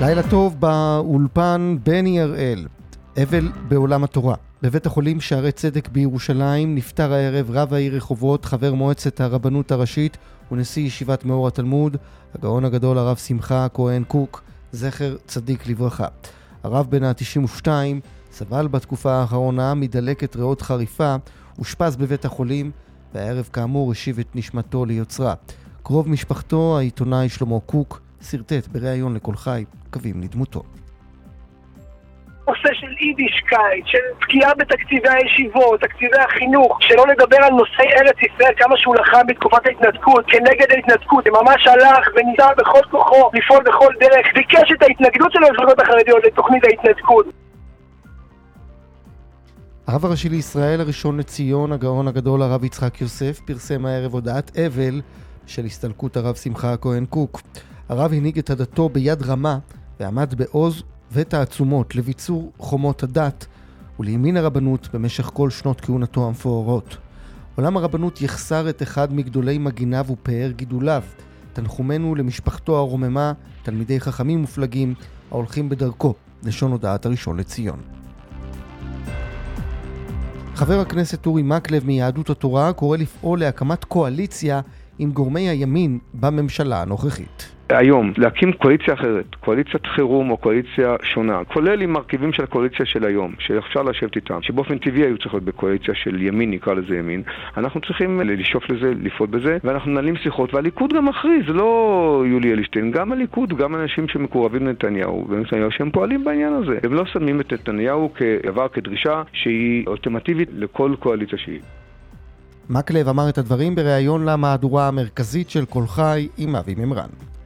לילה טוב באולפן בני הראל. אבל בעולם התורה. בבית החולים שערי צדק בירושלים נפטר הערב רב העיר רחובות, חבר מועצת הרבנות הראשית ונשיא ישיבת מאור התלמוד, הגאון הגדול הרב שמחה כהן קוק, זכר צדיק לברכה. הרב בן ה-92 סבל בתקופה האחרונה מדלקת ריאות חריפה, אושפז בבית החולים, והערב כאמור השיב את נשמתו ליוצרה. קרוב משפחתו, העיתונאי שלמה קוק, סרטט בראיון לכל חי קווים לדמותו. נושא של יידישקייט, של פגיעה בתקציבי הישיבות, תקציבי החינוך, שלא לדבר על נושאי ארץ ישראל, כמה שהוא לחם בתקופת ההתנתקות, כנגד ההתנתקות, ממש הלך וניסה בכל כוחו לפעול בכל דרך, ביקש את ההתנגדות של המפלגות החרדיות לתוכנית ההתנתקות. הרב הראשי לישראל הראשון לציון, הגאון הגדול הרב יצחק יוסף, פרסם הערב הודעת אבל של הסתלקות הרב שמחה כהן קוק. הרב הנהיג את עדתו ביד רמה ועמד בעוז ותעצומות לביצור חומות הדת ולימין הרבנות במשך כל שנות כהונתו המפוארות. עולם הרבנות יחסר את אחד מגדולי מגיניו ופאר גידוליו. תנחומנו למשפחתו הרוממה, תלמידי חכמים מופלגים ההולכים בדרכו, לשון הודעת הראשון לציון. חבר הכנסת אורי מקלב מיהדות התורה קורא לפעול להקמת קואליציה עם גורמי הימין בממשלה הנוכחית. היום, להקים קואליציה אחרת, קואליציית חירום או קואליציה שונה, כולל עם מרכיבים של הקואליציה של היום, שאפשר לשבת איתם, שבאופן טבעי היו צריכות בקואליציה של ימין, נקרא לזה ימין, אנחנו צריכים לשאוף לזה, לפעול בזה, ואנחנו מנהלים שיחות, והליכוד גם מכריז, לא יולי אלישטיין, גם הליכוד, גם אנשים שמקורבים לנתניהו, ונתניהו שהם פועלים בעניין הזה. הם לא שמים את נתניהו כדבר, כדרישה שהיא אולטימטיבית לכל קואליציה שהיא. מקלב אמר את הדברים בראיון למהדורה המרכזית של כל חי עם אבי ממרן.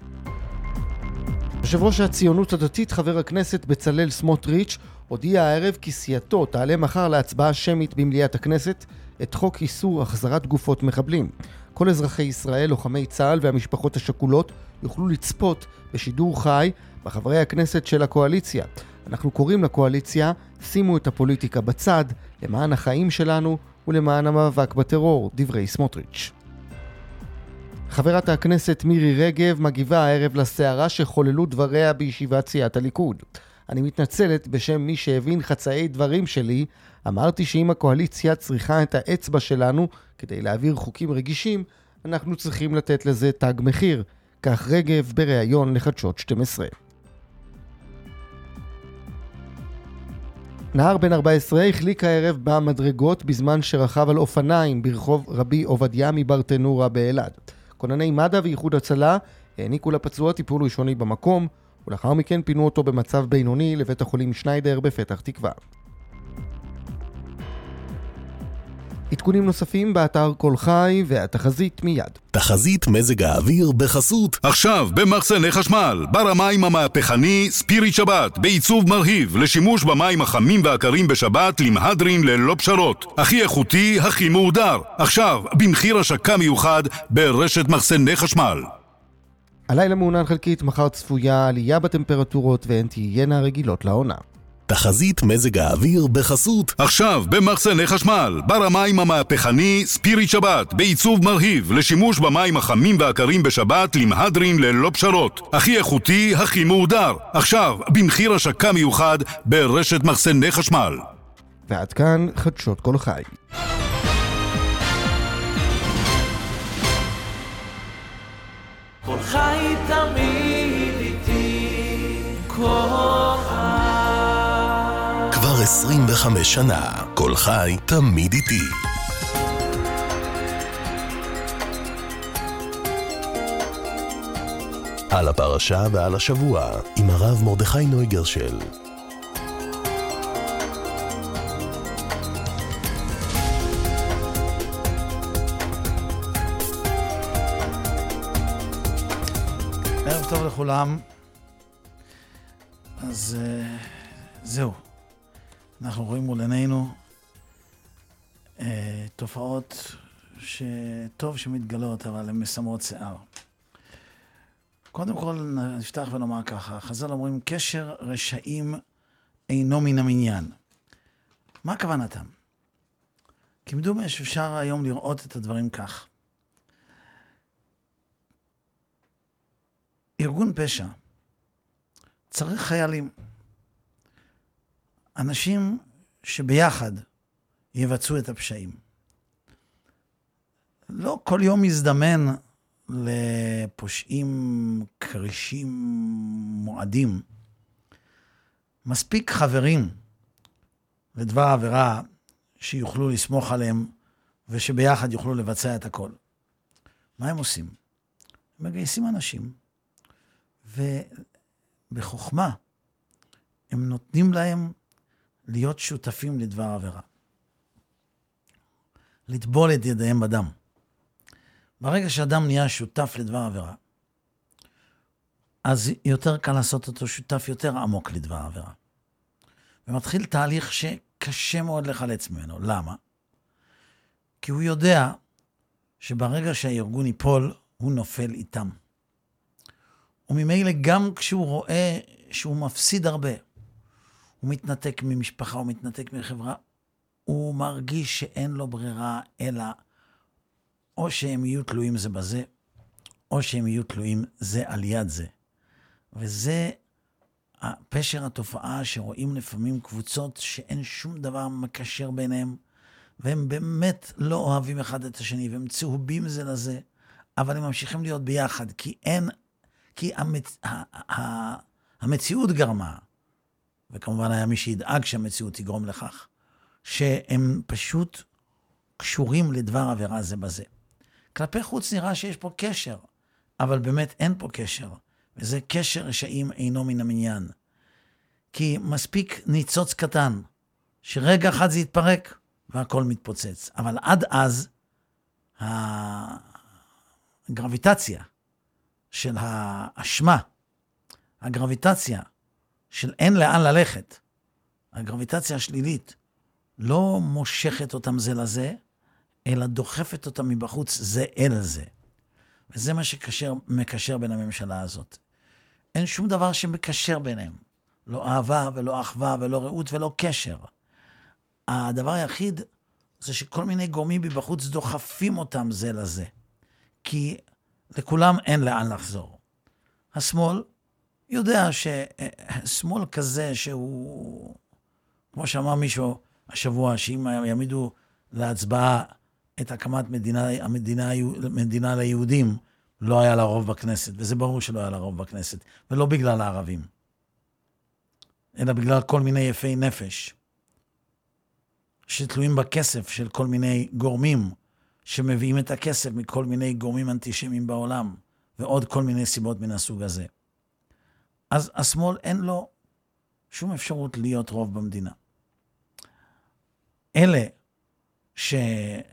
יושב ראש הציונות הדתית חבר הכנסת בצלאל סמוטריץ' הודיע הערב כי סיעתו תעלה מחר להצבעה שמית במליאת הכנסת את חוק איסור החזרת גופות מחבלים. כל אזרחי ישראל, לוחמי צה"ל והמשפחות השכולות יוכלו לצפות בשידור חי בחברי הכנסת של הקואליציה. אנחנו קוראים לקואליציה, שימו את הפוליטיקה בצד, למען החיים שלנו ולמען המאבק בטרור, דברי סמוטריץ'. חברת הכנסת מירי רגב מגיבה הערב לסערה שחוללו דבריה בישיבת סיעת הליכוד. אני מתנצלת בשם מי שהבין חצאי דברים שלי, אמרתי שאם הקואליציה צריכה את האצבע שלנו כדי להעביר חוקים רגישים, אנחנו צריכים לתת לזה תג מחיר, כך רגב בראיון לחדשות 12. נער בן 14 החליק הערב במדרגות בזמן שרכב על אופניים ברחוב רבי עובדיה מברטנורה באלעד. כונני מד"א ואיחוד הצלה העניקו לפצוע טיפול ראשוני במקום, ולאחר מכן פינו אותו במצב בינוני לבית החולים שניידר בפתח תקווה. עדכונים נוספים באתר כל חי והתחזית מיד. תחזית מזג האוויר בחסות עכשיו במחסני חשמל, בר המים המהפכני ספיריט שבת, בעיצוב מרהיב לשימוש במים החמים והקרים בשבת למהדרין ללא פשרות, הכי איכותי, הכי מהודר, עכשיו במחיר השקה מיוחד ברשת מחסני חשמל. הלילה מעונן חלקית, מחר צפויה עלייה בטמפרטורות והן תהיינה רגילות לעונה. תחזית מזג האוויר בחסות עכשיו במחסני חשמל, בר המים המהפכני ספיריט שבת, בעיצוב מרהיב לשימוש במים החמים והקרים בשבת למהדרין ללא פשרות, הכי איכותי, הכי מהודר, עכשיו במחיר השקה מיוחד ברשת מחסני חשמל. ועד כאן חדשות כל חי. כל חי תמיד איתי, כל חי. כבר 25 שנה, כל חי תמיד איתי. על הפרשה ועל השבוע, עם הרב מרדכי נויגרשל. ערב טוב לכולם. אז זהו. אנחנו רואים מול עינינו תופעות שטוב שמתגלות, אבל הן מסמרות שיער. קודם כל נפתח ונאמר ככה, חז"ל אומרים, קשר רשעים אינו מן המניין. מה כוונתם? כמדומה שאפשר היום לראות את הדברים כך. ארגון פשע צריך חיילים. אנשים שביחד יבצעו את הפשעים. לא כל יום יזדמן לפושעים קרישים מועדים. מספיק חברים לדבר העבירה שיוכלו לסמוך עליהם ושביחד יוכלו לבצע את הכל. מה הם עושים? הם מגייסים אנשים ובחוכמה הם נותנים להם להיות שותפים לדבר העבירה. לטבול את ידיהם בדם. ברגע שאדם נהיה שותף לדבר העבירה, אז יותר קל לעשות אותו שותף יותר עמוק לדבר העבירה. ומתחיל תהליך שקשה מאוד לחלץ ממנו. למה? כי הוא יודע שברגע שהארגון ייפול, הוא נופל איתם. וממילא גם כשהוא רואה שהוא מפסיד הרבה, הוא מתנתק ממשפחה, הוא מתנתק מחברה, הוא מרגיש שאין לו ברירה, אלא או שהם יהיו תלויים זה בזה, או שהם יהיו תלויים זה על יד זה. וזה הפשר התופעה שרואים לפעמים קבוצות שאין שום דבר מקשר ביניהם, והם באמת לא אוהבים אחד את השני, והם צהובים זה לזה, אבל הם ממשיכים להיות ביחד, כי המציאות גרמה, וכמובן היה מי שידאג שהמציאות תגרום לכך, שהם פשוט קשורים לדבר עבירה זה בזה. כלפי חוץ נראה שיש פה קשר, אבל באמת אין פה קשר, וזה קשר רשעים אינו מן המניין. כי מספיק ניצוץ קטן, שרגע אחד זה יתפרק, והכל מתפוצץ. אבל עד אז, הגרביטציה של האשמה, הגרביטציה של אין לאן ללכת, הגרביטציה השלילית, לא מושכת אותם זה לזה, אלא דוחפת אותם מבחוץ זה אל זה. וזה מה שמקשר בין הממשלה הזאת. אין שום דבר שמקשר ביניהם. לא אהבה ולא אחווה ולא רעות ולא קשר. הדבר היחיד זה שכל מיני גורמים מבחוץ דוחפים אותם זה לזה. כי לכולם אין לאן לחזור. השמאל יודע ששמאל כזה שהוא, כמו שאמר מישהו השבוע, שאם יעמידו להצבעה את הקמת מדינה ליהודים, לא היה לה רוב בכנסת, וזה ברור שלא היה לה רוב בכנסת, ולא בגלל הערבים, אלא בגלל כל מיני יפי נפש, שתלויים בכסף של כל מיני גורמים, שמביאים את הכסף מכל מיני גורמים אנטישמיים בעולם, ועוד כל מיני סיבות מן הסוג הזה. אז השמאל אין לו שום אפשרות להיות רוב במדינה. אלה שרצו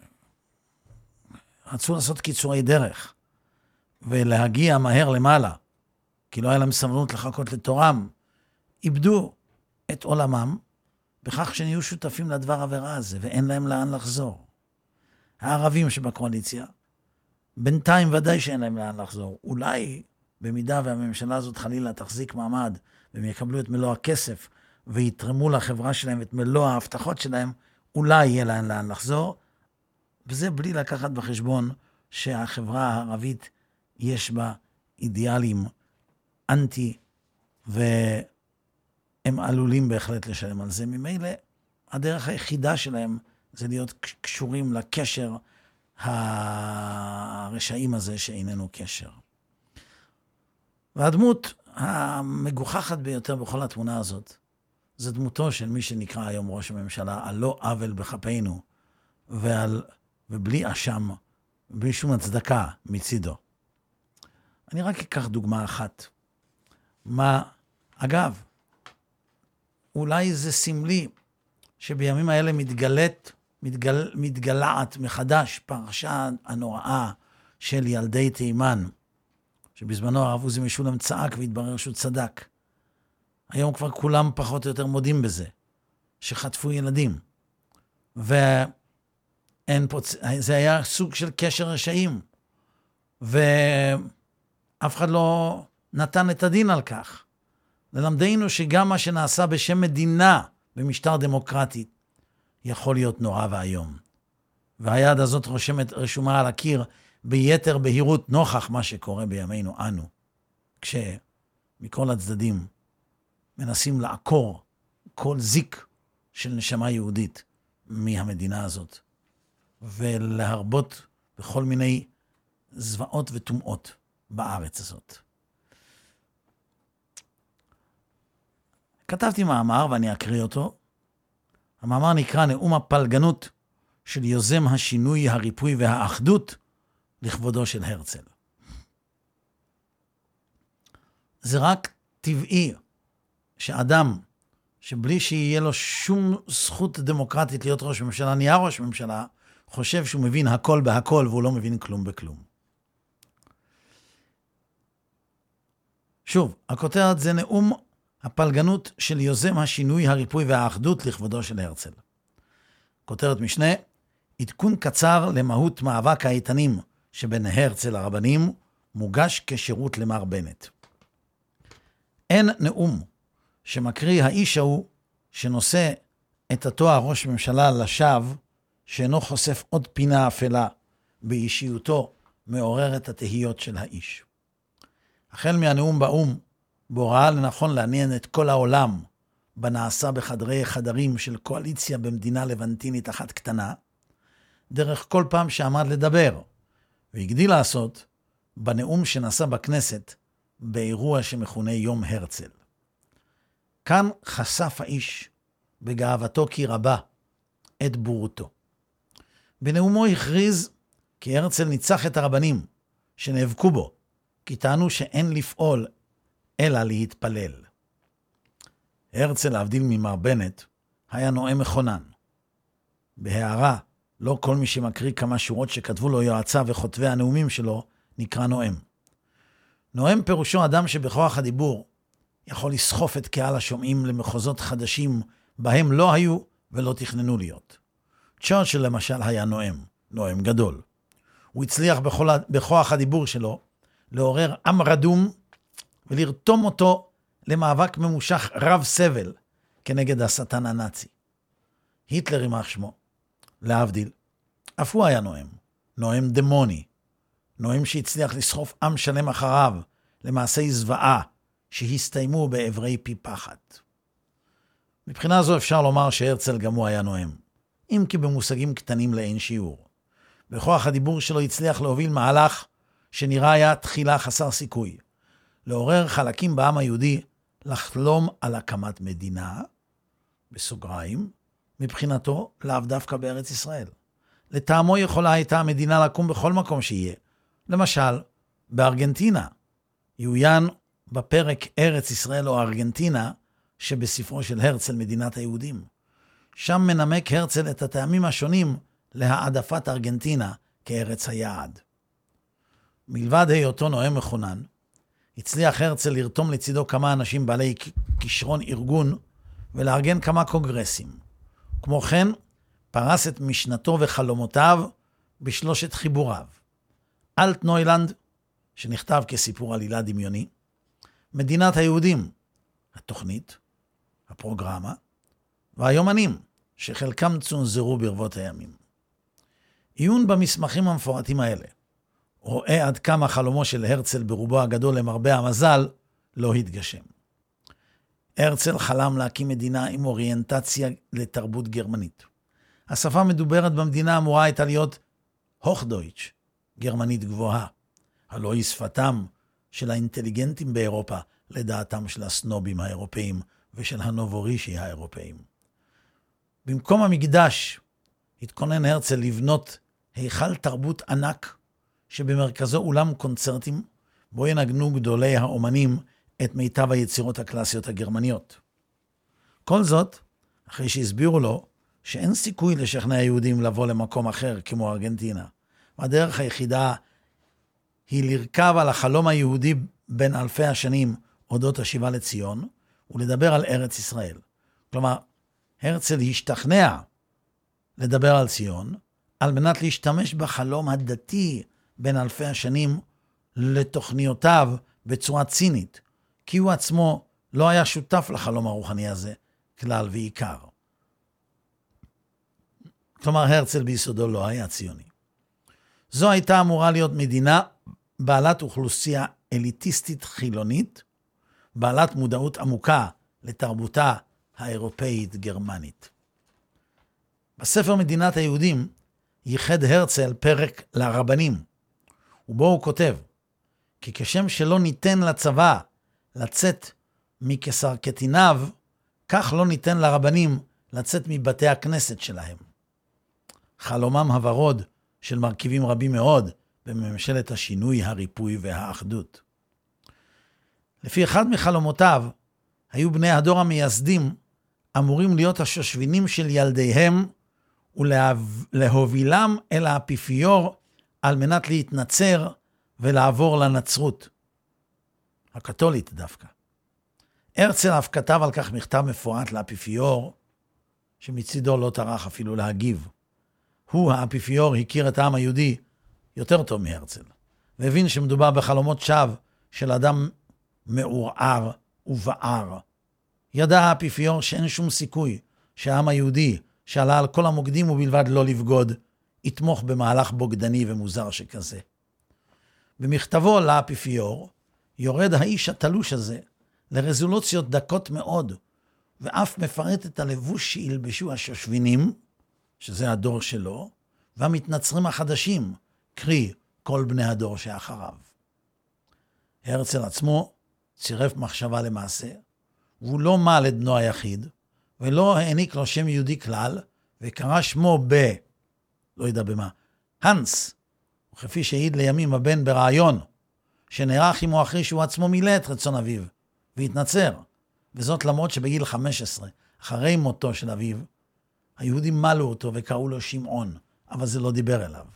לעשות קיצורי דרך, ולהגיע מהר למעלה, כי לא היה להם סבלנות לחכות לתורם, איבדו את עולמם, בכך שנהיו שותפים לדבר עבירה הזה, ואין להם לאן לחזור. הערבים שבקואליציה, בינתיים ודאי שאין להם לאן לחזור. אולי במידה והממשלה הזאת חלילה תחזיק מעמד, והם יקבלו את מלוא הכסף, ויתרמו לחברה שלהם את מלוא ההבטחות שלהם, אולי יהיה להם לאן לחזור, וזה בלי לקחת בחשבון שהחברה הערבית יש בה אידיאלים אנטי, והם עלולים בהחלט לשלם על זה. ממילא הדרך היחידה שלהם זה להיות קשורים לקשר הרשעים הזה שאיננו קשר. והדמות המגוחכת ביותר בכל התמונה הזאת, זה דמותו של מי שנקרא היום ראש הממשלה, על לא עוול בכפינו, ובלי אשם, בלי שום הצדקה מצידו. אני רק אקח דוגמה אחת. אגב, אולי זה סמלי שבימים האלה מתגלעת מחדש פרשה הנוראה של ילדי תימן, שבזמנו הרב עוזי משולם צעק והתברר שהוא צדק. היום כבר כולם פחות או יותר מודים בזה, שחטפו ילדים. זה היה סוג של קשר רשעים, ואף אחד לא נתן את הדין על כך. ללמדנו שגם מה שנעשה בשם מדינה במשטר דמוקרטי, יכול להיות נורא והיום. והיד הזאת רשומה על הקיר ביתר בהירות נוכח מה שקורה בימינו אנו. כשמכל הצדדים מנסים לעקור כל זיק של נשמה יהודית מהמדינה הזאת, ולהרבות בכל מיני זוועות וטומאות בארץ הזאת. כתבתי מאמר ואני אקריא אותו. המאמר נקרא נאום הפלגנות של יוזם השינוי, הריפוי והאחדות לכבודו של הרצל. זה רק טבעי שאדם שבלי שיהיה לו שום זכות דמוקרטית להיות ראש ממשלה, נהיה ראש ממשלה, חושב שהוא מבין הכל בהכל והוא לא מבין כלום בכלום. שוב, הכותרת זה נאום הפלגנות של יוזם השינוי, הריפוי והאחדות לכבודו של הרצל. כותרת משנה, עדכון קצר למהות מאבק האיתנים שבין הרצל לרבנים, מוגש כשירות למר בנט. אין נאום שמקריא האיש ההוא שנושא את התואר ראש ממשלה לשווא, שאינו חושף עוד פינה אפלה באישיותו מעוררת התהיות של האיש. החל מהנאום באום, בו ראה לנכון לעניין את כל העולם בנעשה בחדרי חדרים של קואליציה במדינה לבנטינית אחת קטנה, דרך כל פעם שעמד לדבר, והגדיל לעשות בנאום שנעשה בכנסת באירוע שמכונה יום הרצל. כאן חשף האיש בגאוותו כי רבה את בורותו. בנאומו הכריז כי הרצל ניצח את הרבנים שנאבקו בו, כי טענו שאין לפעול אלא להתפלל. הרצל, להבדיל ממר בנט, היה נואם מכונן. בהערה, לא כל מי שמקריא כמה שורות שכתבו לו יועציו וכותבי הנאומים שלו נקרא נואם. נואם פירושו אדם שבכוח הדיבור יכול לסחוף את קהל השומעים למחוזות חדשים בהם לא היו ולא תכננו להיות. צ'רצ'יל למשל היה נואם גדול. הוא הצליח בכוח הדיבור שלו לעורר עם רדום ולרתום אותו למאבק ממושך רב סבל כנגד השטן הנאצי. היטלר יימח שמו, להבדיל, אף הוא היה נואם דמוני, נואם שהצליח לסחוף עם שלם אחריו למעשי זוועה שהסתיימו בעברי פי פחד. מבחינה זו אפשר לומר שהרצל גם הוא היה נואם, אם כי במושגים קטנים לאין שיעור. בכוח הדיבור שלו הצליח להוביל מהלך שנראה היה תחילה חסר סיכוי, לעורר חלקים בעם היהודי לחלום על הקמת מדינה, בסוגריים, מבחינתו לאו דווקא בארץ ישראל. לטעמו יכולה הייתה המדינה לקום בכל מקום שיהיה. למשל, בארגנטינה, יוין בפרק ארץ ישראל או ארגנטינה, שבספרו של הרצל מדינת היהודים. שם מנמק הרצל את הטעמים השונים להעדפת ארגנטינה כארץ היעד. מלבד היותו נואם מכונן, הצליח הרצל לרתום לצידו כמה אנשים בעלי כישרון ארגון ולארגן כמה קונגרסים. כמו כן, פרס את משנתו וחלומותיו בשלושת חיבוריו. אלטנוילנד, שנכתב כסיפור עלילה דמיוני, מדינת היהודים, התוכנית, הפרוגרמה, והיומנים, שחלקם צונזרו ברבות הימים. עיון במסמכים המפורטים האלה, רואה עד כמה חלומו של הרצל ברובו הגדול למרבה המזל לא התגשם. הרצל חלם להקים מדינה עם אוריינטציה לתרבות גרמנית. השפה המדוברת במדינה אמורה הייתה להיות הוכדויטש, גרמנית גבוהה. הלא היא שפתם של האינטליגנטים באירופה, לדעתם של הסנובים האירופאים ושל הנובורישי האירופאים. במקום המקדש התכונן הרצל לבנות היכל תרבות ענק, שבמרכזו אולם קונצרטים, בו ינגנו גדולי האומנים את מיטב היצירות הקלאסיות הגרמניות. כל זאת, אחרי שהסבירו לו שאין סיכוי לשכנע היהודים לבוא למקום אחר כמו ארגנטינה, והדרך היחידה היא לרכב על החלום היהודי בין אלפי השנים אודות השיבה לציון, ולדבר על ארץ ישראל. כלומר, הרצל השתכנע לדבר על ציון, על מנת להשתמש בחלום הדתי בין אלפי השנים לתוכניותיו בצורה צינית, כי הוא עצמו לא היה שותף לחלום הרוחני הזה, כלל ועיקר. כלומר, הרצל ביסודו לא היה ציוני. זו הייתה אמורה להיות מדינה בעלת אוכלוסייה אליטיסטית חילונית, בעלת מודעות עמוקה לתרבותה האירופאית-גרמנית. בספר מדינת היהודים ייחד הרצל פרק לרבנים, ובו הוא כותב, כי כשם שלא ניתן לצבא לצאת מכסרקתיניו, כך לא ניתן לרבנים לצאת מבתי הכנסת שלהם. חלומם הוורוד של מרכיבים רבים מאוד בממשלת השינוי, הריפוי והאחדות. לפי אחד מחלומותיו, היו בני הדור המייסדים אמורים להיות השושבינים של ילדיהם ולהובילם אל האפיפיור על מנת להתנצר ולעבור לנצרות, הקתולית דווקא. הרצל אף כתב על כך מכתב מפורט לאפיפיור, שמצידו לא טרח אפילו להגיב. הוא, האפיפיור, הכיר את העם היהודי יותר טוב מהרצל, והבין שמדובר בחלומות שווא של אדם מעורער ובער. ידע האפיפיור שאין שום סיכוי שהעם היהודי, שעלה על כל המוקדים ובלבד לא לבגוד, יתמוך במהלך בוגדני ומוזר שכזה. במכתבו לאפיפיור, יורד האיש התלוש הזה לרזולוציות דקות מאוד, ואף מפרט את הלבוש שילבשו השושבינים, שזה הדור שלו, והמתנצרים החדשים, קרי כל בני הדור שאחריו. הרצל עצמו צירף מחשבה למעשה, והוא לא מעל את בנו היחיד, ולא העניק לו שם יהודי כלל, וקרא שמו לא יודע במה, הנס, וכפי שהעיד לימים הבן ברעיון, שנערך עמו אחרי שהוא עצמו מילא את רצון אביו, והתנצר, וזאת למרות שבגיל 15, אחרי מותו של אביו, היהודים מלו אותו וקראו לו שמעון, אבל זה לא דיבר אליו.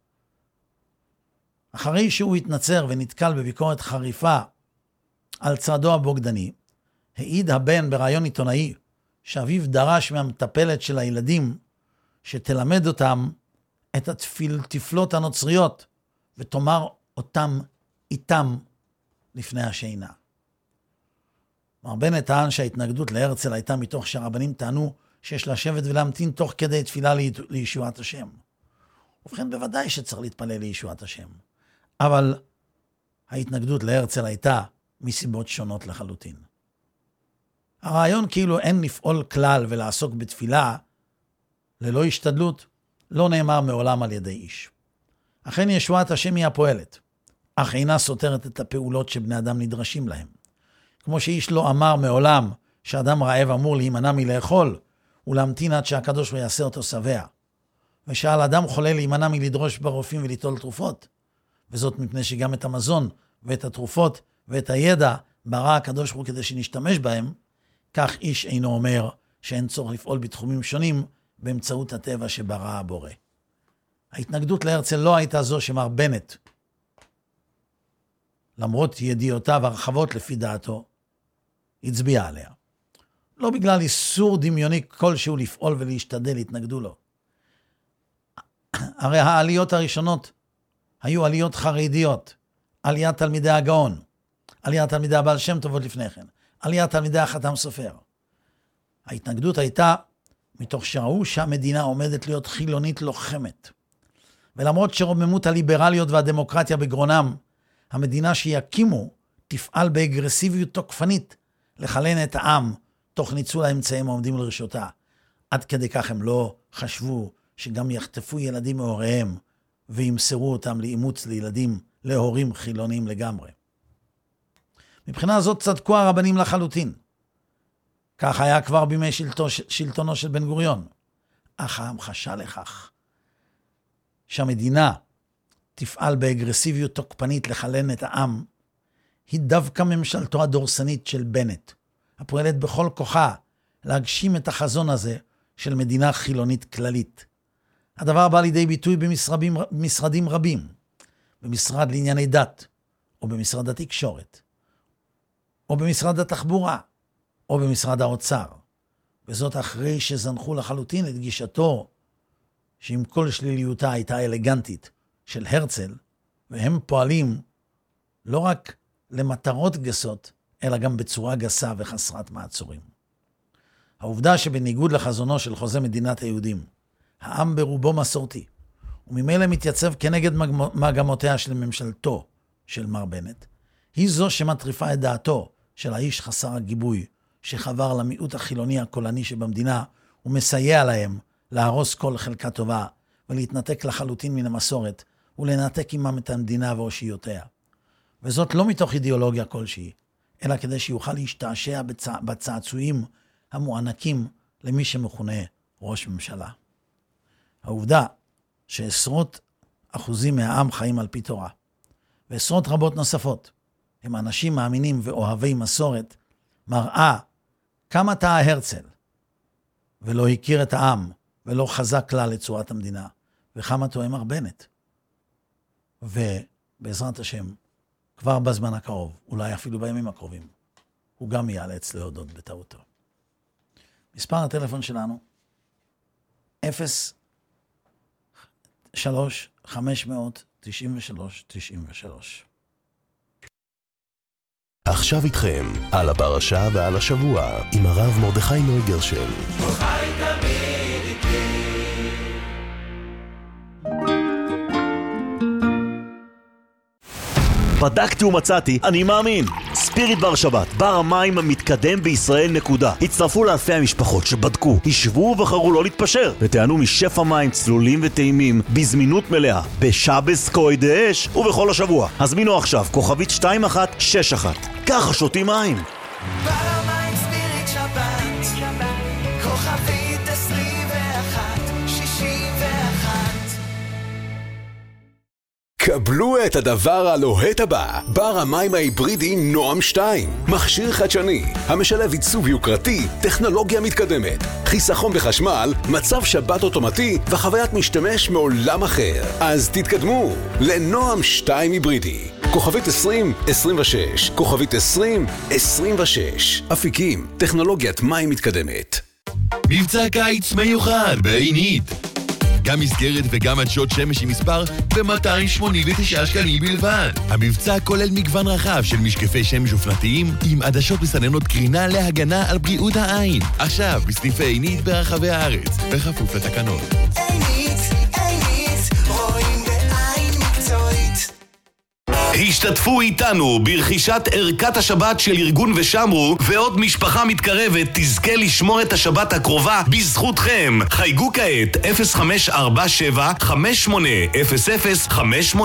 אחרי שהוא התנצר ונתקל בביקורת חריפה על צעדו הבוגדני, העיד הבן ברעיון עיתונאי שאביו דרש מהמטפלת של הילדים שתלמד אותם את התפילות הנוצריות ותאמר אותם איתם לפני השינה. מר בנט טען שההתנגדות להרצל הייתה מתוך שהרבנים טענו שיש לשבת ולהמתין תוך כדי תפילה לישועת השם. ובכן בוודאי שצריך להתפלל לישועת השם. אבל ההתנגדות להרצל הייתה מסיבות שונות לחלוטין. הרעיון כאילו אין לפעול כלל ולעסוק בתפילה ללא השתדלות, לא נאמר מעולם על ידי איש. אכן ישועת השם היא הפועלת, אך אינה סותרת את הפעולות שבני אדם נדרשים להם. כמו שאיש לא אמר מעולם שאדם רעב אמור להימנע מלאכול, ולהמתין עד שהקדוש הוא יעשה אותו שבע. ושעל אדם חולה להימנע מלדרוש ברופאים וליטול תרופות. וזאת מפני שגם את המזון ואת התרופות ואת הידע ברא הקדוש הוא כדי שנשתמש בהם, כך איש אינו אומר שאין צורך לפעול בתחומים שונים באמצעות הטבע שברא הבורא. ההתנגדות להרצל לא הייתה זו שמר בנט, למרות ידיעותיו הרחבות לפי דעתו, הצביע עליה. לא בגלל איסור דמיוני כלשהו לפעול ולהשתדל, התנגדו לו. הרי העליות הראשונות היו עליות חרדיות, עליית תלמידי הגאון, עליית תלמידי הבעל שם טוב עוד לפני כן, עליית תלמידי החתם סופר. ההתנגדות הייתה מתוך שראו שהמדינה עומדת להיות חילונית לוחמת. ולמרות שרוממות הליברליות והדמוקרטיה בגרונם, המדינה שיקימו תפעל באגרסיביות תוקפנית לחלן את העם תוך ניצול האמצעים העומדים לרשותה. עד כדי כך הם לא חשבו שגם יחטפו ילדים מהוריהם וימסרו אותם לאימוץ לילדים, להורים חילוניים לגמרי. מבחינה זאת צדקו הרבנים לחלוטין. כך היה כבר בימי שלטונו של בן גוריון. אך ההמחשה לכך שהמדינה תפעל באגרסיביות תוקפנית לחלן את העם, היא דווקא ממשלתו הדורסנית של בנט, הפועלת בכל כוחה להגשים את החזון הזה של מדינה חילונית כללית. הדבר בא לידי ביטוי במשרדים רבים, במשרד לענייני דת, או במשרד התקשורת, או במשרד התחבורה, או במשרד האוצר. וזאת אחרי שזנחו לחלוטין את גישתו, שעם כל שליליותה הייתה אלגנטית, של הרצל, והם פועלים לא רק למטרות גסות, אלא גם בצורה גסה וחסרת מעצורים. העובדה שבניגוד לחזונו של חוזה מדינת היהודים, העם ברובו מסורתי, וממילא מתייצב כנגד מגמותיה של ממשלתו של מר בנט, היא זו שמטריפה את דעתו של האיש חסר הגיבוי, שחבר למיעוט החילוני הקולני שבמדינה, ומסייע להם להרוס כל חלקה טובה, ולהתנתק לחלוטין מן המסורת, ולנתק עמם את המדינה ואושיותיה. וזאת לא מתוך אידיאולוגיה כלשהי, אלא כדי שיוכל להשתעשע בצעצועים המוענקים למי שמכונה ראש ממשלה. העובדה שעשרות אחוזים מהעם חיים על פי תורה, ועשרות רבות נוספות הם אנשים מאמינים ואוהבי מסורת, מראה כמה טעה הרצל, ולא הכיר את העם, ולא חזק כלל לצורת המדינה, וכמה טועה מר בנט. ובעזרת השם, כבר בזמן הקרוב, אולי אפילו בימים הקרובים, הוא גם ייאלץ להודות בטעותו. מספר הטלפון שלנו, 03-593-93. עכשיו איתכם, על הפרשה ועל השבוע, עם הרב מרדכי נויגרשל. חי תמיד איתי. בדקתי ומצאתי, אני מאמין. ספיריט בר שבת, בר המים המתקדם בישראל נקודה. הצטרפו לאלפי המשפחות שבדקו, הישבו ובחרו לא להתפשר, וטענו משפע מים צלולים וטעימים בזמינות מלאה, בשבס קוידש ובכל השבוע. הזמינו עכשיו, כוכבית 2161. ככה שותים מים. בר המים ספיריט שבת, כוכבית 2161. קבלו את הדבר הלוהט הבא, בר המים ההיברידי נועם 2. מכשיר חדשני, המשלב עיצוב יוקרתי, טכנולוגיה מתקדמת, חיסכון בחשמל, מצב שבת אוטומטי וחוויית משתמש מעולם אחר. אז תתקדמו לנועם 2 היברידי. כוכבית 2026, כוכבית 2026. אפיקים, טכנולוגיית מים מתקדמת. מבצע קיץ מיוחד בעינית. גם מסגרת וגם עדשות שמש עם מספר ב-289 שקלים בלבד. המבצע כולל מגוון רחב של משקפי שמש אופנתיים עם עדשות מסננות קרינה להגנה על בריאות העין. עכשיו בסניפי עינית ברחבי הארץ, בכפוף לתקנות. עינית, רואים בעין מקצועית. השתתפו איתנו ברכישת ערכת השבת של ארגון ושמרו, ועוד משפחה מתקרבת תזכה לשמור את השבת הקרובה בזכותכם. חייגו כעת 0547-580058.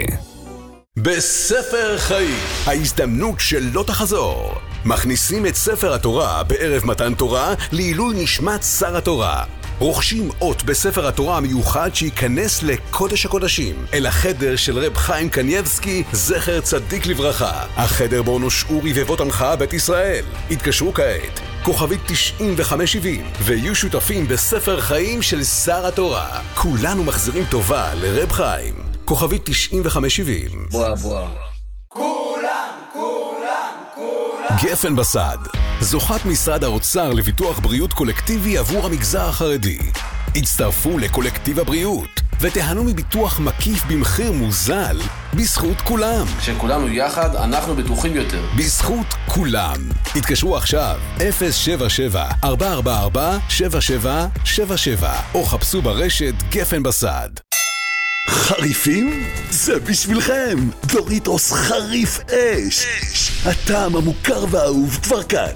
בספר חיים, ההזדמנות שלא תחזור. מכניסים את ספר התורה בערב מתן תורה לעילוי נשמת שר התורה. רוכשים אות בספר התורה המיוחד שייכנס לקודש הקודשים, אל החדר של רב חיים קנייבסקי, זכר צדיק לברכה. החדר בו נושעו רבבות עמך בית ישראל. התקשרו כעת, כוכבית 9570, ויהיו שותפים בספר חיים של שר התורה. כולנו מחזירים טובה לרב חיים. כוכבית 9570. בוא. גפן בסד, זוכת משרד האוצר לביטוח בריאות קולקטיבי עבור המגזר החרדי. הצטרפו לקולקטיב הבריאות ותהנו מביטוח מקיף במחיר מוזל בזכות כולם. כשכולנו יחד אנחנו בטוחים יותר. בזכות כולם. התקשרו עכשיו 077-444-7777 או חפשו ברשת גפן בסד. חריפים? זה בשבילכם! דוריטוס חריף אש! הטעם המוכר והאהוב כבר כאן.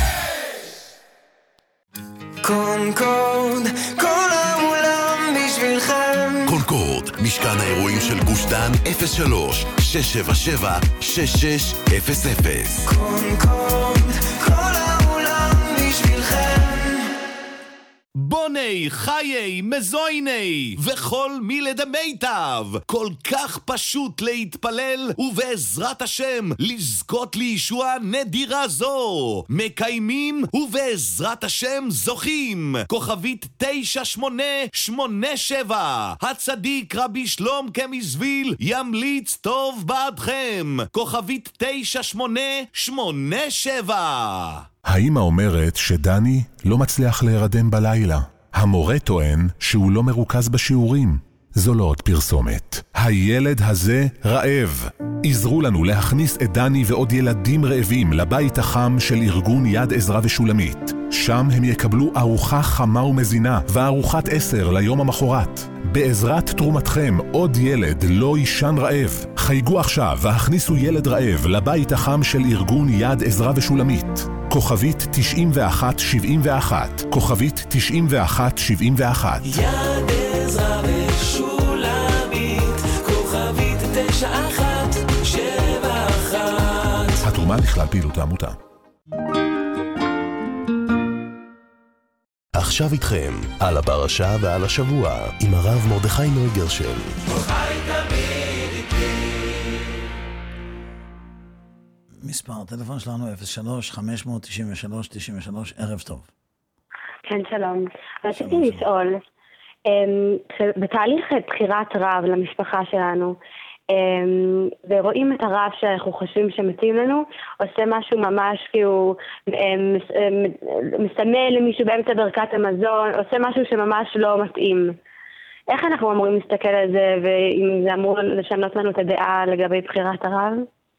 קונקורד, כל העולם בשבילכם. קונקורד, משכן האירועים של גוש דן 03-677-6600. קונקורד, כל העולם בשבילכם. בוני, חיי, מזויני, וכל מילד המיטב. כל כך פשוט להתפלל, ובעזרת השם לזכות לישוע נדירה זו. מקיימים, ובעזרת השם זוכים. כוכבית 9887. הצדיק רבי שלום כמזוויל ימליץ טוב בעדכם. כוכבית 9887. האמא אומרת שדני לא מצליח להירדם בלילה. המורה טוען שהוא לא מרוכז בשיעורים. זו לא עוד פרסומת. הילד הזה רעב. עזרו לנו להכניס את דני ועוד ילדים רעבים לבית החם של ארגון יד עזרא ושולמית. שם הם יקבלו ארוחה חמה ומזינה וארוחת 10 ליום המחרת. בעזרת תרומתכם עוד ילד לא יישן רעב. חייגו עכשיו והכניסו ילד רעב לבית החם של ארגון יד עזרא ושולמית. כוכבית 9171, כוכבית 9171. יד עזרא ושולמית, כוכבית 9171. התרומה לכלל פעילות העמותה. עכשיו איתכם, על הפרשה ועל השבוע, עם הרב מרדכי נויגרשל. מספר הטלפון שלנו 03-593-93, ערב טוב. כן, שלום. רציתי לשאול, בתהליך בחירת רב למשפחה שלנו, ורואים את הרב שאנחנו חושבים שמתאים לנו, עושה משהו ממש כי הוא מסמל למישהו באמצע ברכת המזון, עושה משהו שממש לא מתאים. איך אנחנו אמורים להסתכל על זה, ואם זה אמור לשנות לנו את הדעה לגבי בחירת הרב?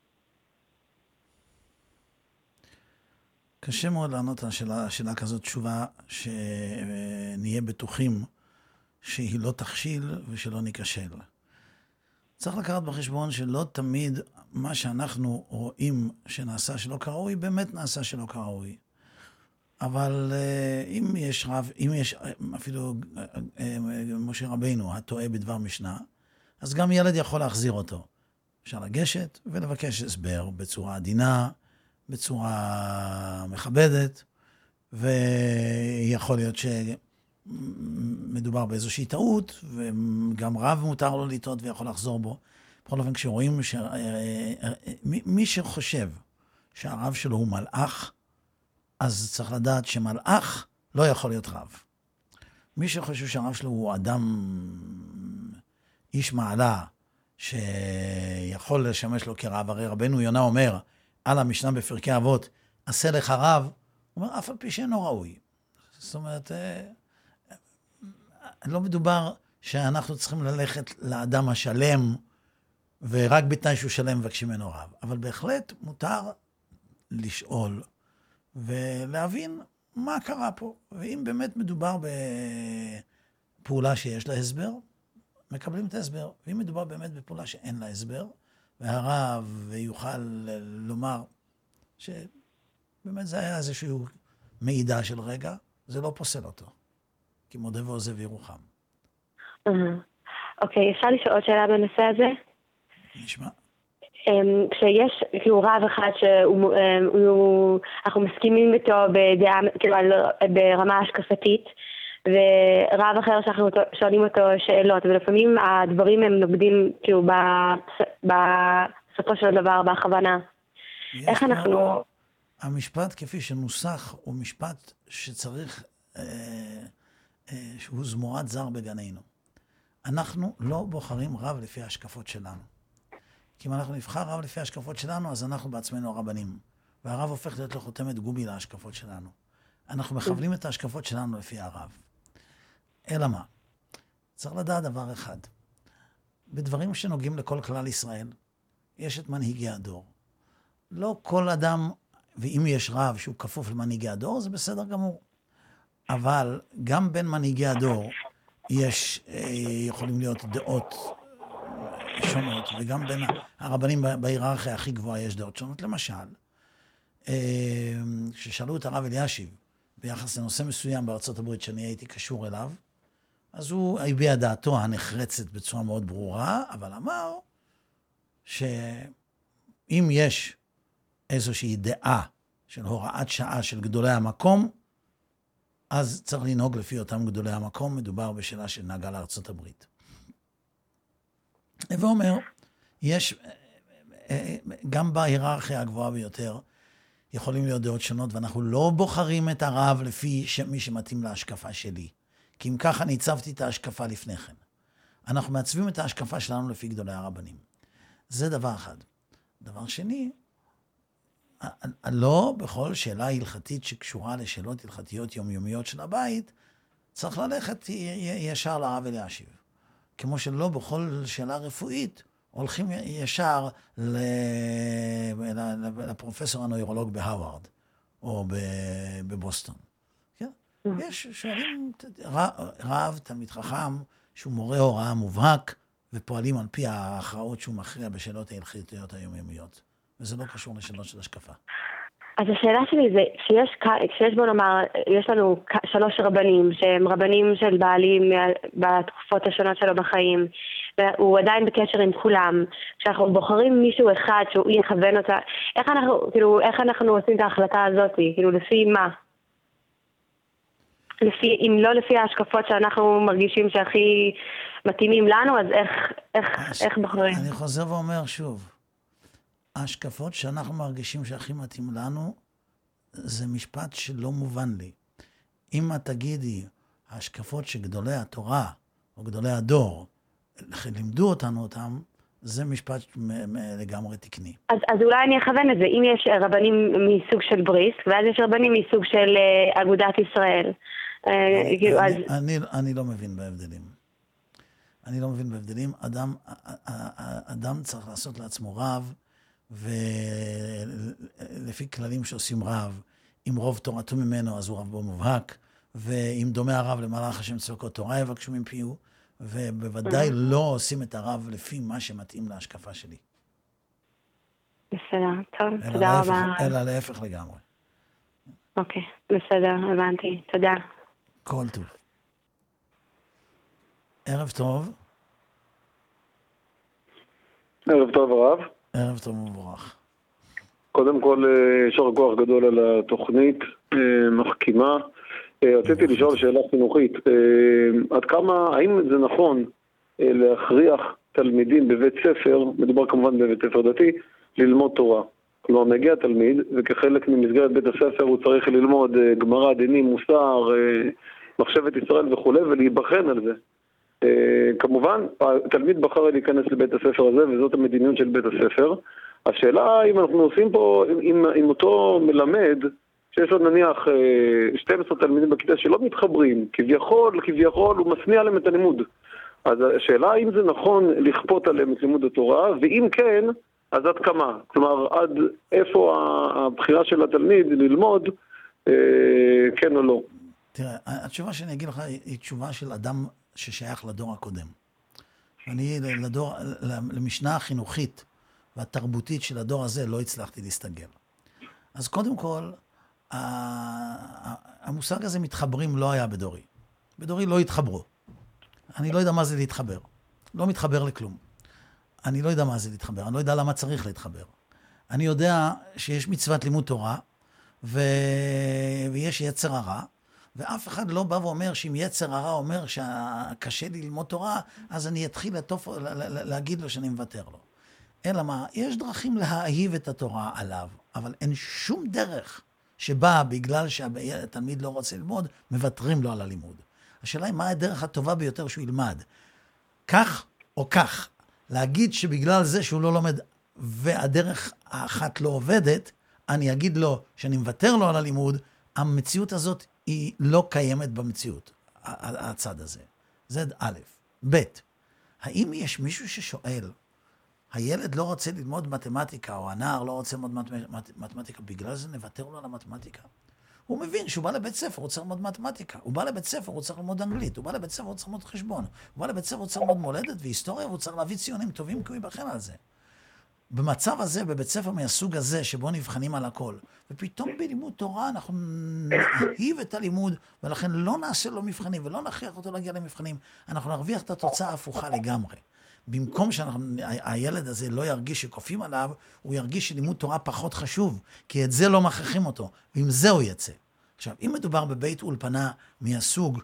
קשה מאוד לענות על שאלה כזאת תשובה, שנהיה בטוחים שהיא לא תכשיל ושלא ניכשל. צריך לקחת בחשבון שלא תמיד מה שאנחנו רואים שנעשה שלא כראוי, באמת נעשה שלא כראוי. אבל אם יש רב, אם יש אפילו משה רבינו הטועה בדבר משנה, אז גם ילד יכול להחזיר אותו. אפשר לגשת ולבקש הסבר בצורה עדינה, בצורה מכבדת, ויכול להיות שמדובר באיזושהי טעות, וגם רב מותר לו לטעות ויכול לחזור בו. בכל אופן, כשרואים מי שחושב שהרב שלו הוא מלאך, אז צריך לדעת שמלאך לא יכול להיות רב. מי שחושב שהרב שלו הוא אדם, איש מעלה, שיכול לשמש לו כרב, הרי רבנו יונה אומר, על המשנה בפרקי אבות, עשה לך רב, הוא אומר, אף על פי שאינו ראוי. זאת אומרת, לא מדובר שאנחנו צריכים ללכת לאדם השלם, ורק בתנאי שהוא שלם מבקשים ממנו רב. אבל בהחלט מותר לשאול, ולהבין מה קרה פה. ואם באמת מדובר בפעולה שיש לה הסבר, מקבלים את ההסבר. ואם מדובר באמת בפעולה שאין לה הסבר, והרב יוכל לומר שבאמת זה היה איזשהו מידע של רגע, זה לא פוסל אותו. כי מודה ועוזב ירוחם. אוקיי, אפשר לשאול עוד שאלה בנושא הזה? נשמע. כשיש כאילו רב אחד שאנחנו מסכימים איתו בדעה, כאילו ברמה השקפתית, ורב אחר שאנחנו שואלים אותו שאלות, ולפעמים הדברים הם נוגדים כאילו בסופו של דבר, בהכוונה. איך אנחנו... המשפט כפי שנוסח הוא משפט שצריך, שהוא זמורת זר בגנינו. אנחנו לא בוחרים רב לפי ההשקפות שלנו. כי אם אנחנו נבחר רב לפי ההשקפות שלנו, אז אנחנו בעצמנו הרבנים. והרב הופך להיות לחותמת גומי להשקפות שלנו. אנחנו מכוונים את ההשקפות שלנו לפי הרב. אלא מה? צריך לדעת דבר אחד. בדברים שנוגעים לכל כלל ישראל, יש את מנהיגי הדור. לא כל אדם, ואם יש רב שהוא כפוף למנהיגי הדור, זה בסדר גמור. אבל גם בין מנהיגי הדור יש, יכולים להיות דעות שונות, וגם בין הרבנים בהיררכיה הכי גבוהה יש דעות שונות. למשל, כששאלו את הרב אלישיב ביחס לנושא מסוים בארצות הברית שאני הייתי קשור אליו, אז הוא הביע דעתו הנחרצת בצורה מאוד ברורה, אבל אמר שאם יש איזושהי דעה של הוראת שעה של גדולי המקום, אז צריך לנהוג לפי אותם גדולי המקום, מדובר בשאלה שנגעה לארצות הברית. ואומר, יש, גם בהיררכיה הגבוהה ביותר, יכולים להיות דעות שונות, ואנחנו לא בוחרים את הרב לפי מי שמתאים להשקפה שלי. כי אם ככה אני הצבתי את ההשקפה לפני כן. אנחנו מעצבים את ההשקפה שלנו לפי גדולי הרבנים. זה דבר אחד. דבר שני, לא בכל שאלה הלכתית שקשורה לשאלות הלכתיות יומיומיות של הבית, צריך ללכת ישר לרב אלישיב. כמו שלא בכל שאלה רפואית, הולכים ישר לפרופסור הנוירולוג בהרווארד, או בבוסטון. כן? יש שואלים רב, תלמיד חכם, שהוא מורה הוראה מובהק, ופועלים על פי ההכרעות שהוא מכריע בשאלות ההלכתיות היומיומיות. וזה לא קשור לשאלות של השקפה. אז השאלה שלי זה, כשיש בוא נאמר, יש לנו 3 רבנים, שהם רבנים של בעלים בתקופות השונות שלו בחיים, והוא עדיין בקשר עם כולם, כשאנחנו בוחרים מישהו אחד שהוא יכוון אותה, איך אנחנו עושים את ההחלטה הזאת, כאילו לפי מה? אם לא לפי ההשקפות שאנחנו מרגישים שהכי מתאימים לנו, אז איך בוחרים? אני חוזר ואומר שוב, ההשקפות שאנחנו מרגישים שהכי מתאים לנו, זה משפט שלא מובן לי. אם את תגידי, ההשקפות שגדולי התורה, או גדולי הדור, לימדו אותנו אותם, זה משפט לגמרי תקני. אז אולי אני אכוון את זה. אם יש רבנים מסוג של בריסק, ואז יש רבנים מסוג של אגודת ישראל. אני לא מבין בהבדלים. אני לא מבין בהבדלים. אדם צריך לעשות לעצמו רב, ולפי כללים שעושים רב, אם רוב תורתו ממנו, אז הוא רב בו מובהק, ואם דומה הרב למלאך השם צבקות תורה יבקשו מפיהו, ובוודאי לא עושים את הרב לפי מה שמתאים להשקפה שלי. בסדר, טוב, תודה רבה. אלא להפך לגמרי. אוקיי, בסדר, הבנתי, תודה. כל טוב. ערב טוב. ערב טוב רב. ערב טוב ומבורך. קודם כל, יישר כוח גדול על התוכנית, מחכימה. רציתי לשאול שאלה חינוכית. עד כמה, האם זה נכון להכריח תלמידים בבית ספר, מדובר כמובן בבית ספר דתי, ללמוד תורה? כלומר, מגיע תלמיד, וכחלק ממסגרת בית הספר הוא צריך ללמוד גמרא, דינים, מוסר, מחשבת ישראל וכו', ולהיבחן על זה. כמובן, התלמיד בחר להיכנס לבית הספר הזה, וזאת המדיניות של בית הספר. השאלה אם אנחנו עושים פה, עם אותו מלמד, שיש לו נניח 12 תלמידים בכיתה שלא מתחברים, כביכול הוא מסניע להם את הלימוד. אז השאלה אם זה נכון לכפות עליהם את לימוד התורה, ואם כן, אז עד כמה? כלומר, עד איפה הבחירה של התלמיד ללמוד, כן או לא? תראה, התשובה שאני אגיד לך היא תשובה של אדם ששייך לדור הקודם. אני למשנה החינוכית והתרבותית של הדור הזה לא הצלחתי להסתגל. אז קודם כל, המושג הזה מתחברים לא היה בדורי. בדורי לא התחברו. אני לא יודע מה זה להתחבר. לא מתחבר לכלום. אני לא יודע מה זה להתחבר. אני לא יודע למה צריך להתחבר. אני יודע שיש מצוות לימוד תורה, ויש יצר הרע, ואף אחד לא בא ואומר שאם יצר הרע אומר שקשה לי ללמוד תורה, אז אני אתחיל להגיד לו שאני מוותר לו. אלא מה? יש דרכים להאהיב את התורה עליו, אבל אין שום דרך שבה בגלל שהתלמיד לא רוצה ללמוד, מבטרים לו על הלימוד. השאלה היא מה הדרך הטובה ביותר שהוא ילמד. כך או כך, להגיד שבגלל זה שהוא לא לומד והדרך האחת לא עובדת, אני אגיד לו שאני מוותר לו על הלימוד, המציאות הזאת היא לא קיימת במציאות, הצד הזה. זה א'. ב'. האם יש מישהו ששואל, הילד לא רוצה ללמוד מתמטיקה, או הנער לא רוצה ללמוד מתמטיקה, בגלל זה נוותר לו על המתמטיקה? הוא מבין שהוא בא לבית ספר, הוא צריך ללמוד מתמטיקה. הוא בא לבית ספר, הוא צריך ללמוד אנגלית. הוא בא לבית ספר, הוא צריך ללמוד חשבון. הוא בא לבית ספר, הוא צריך ללמוד מולדת והיסטוריה, והוא צריך להביא ציונים טובים כי הוא יבחן על זה. במצב הזה, בבית ספר מהסוג הזה, שבו נבחנים על הכל, ופתאום בלימוד תורה אנחנו נאהיב את הלימוד, ולכן לא נעשה לו מבחנים, ולא נכריח אותו להגיע למבחנים. אנחנו נרוויח את התוצאה ההפוכה לגמרי. במקום שהילד הזה לא ירגיש שכופים עליו, הוא ירגיש שלימוד תורה פחות חשוב, כי את זה לא מכריחים אותו, ועם זה הוא יצא. עכשיו, אם מדובר בבית אולפנה מהסוג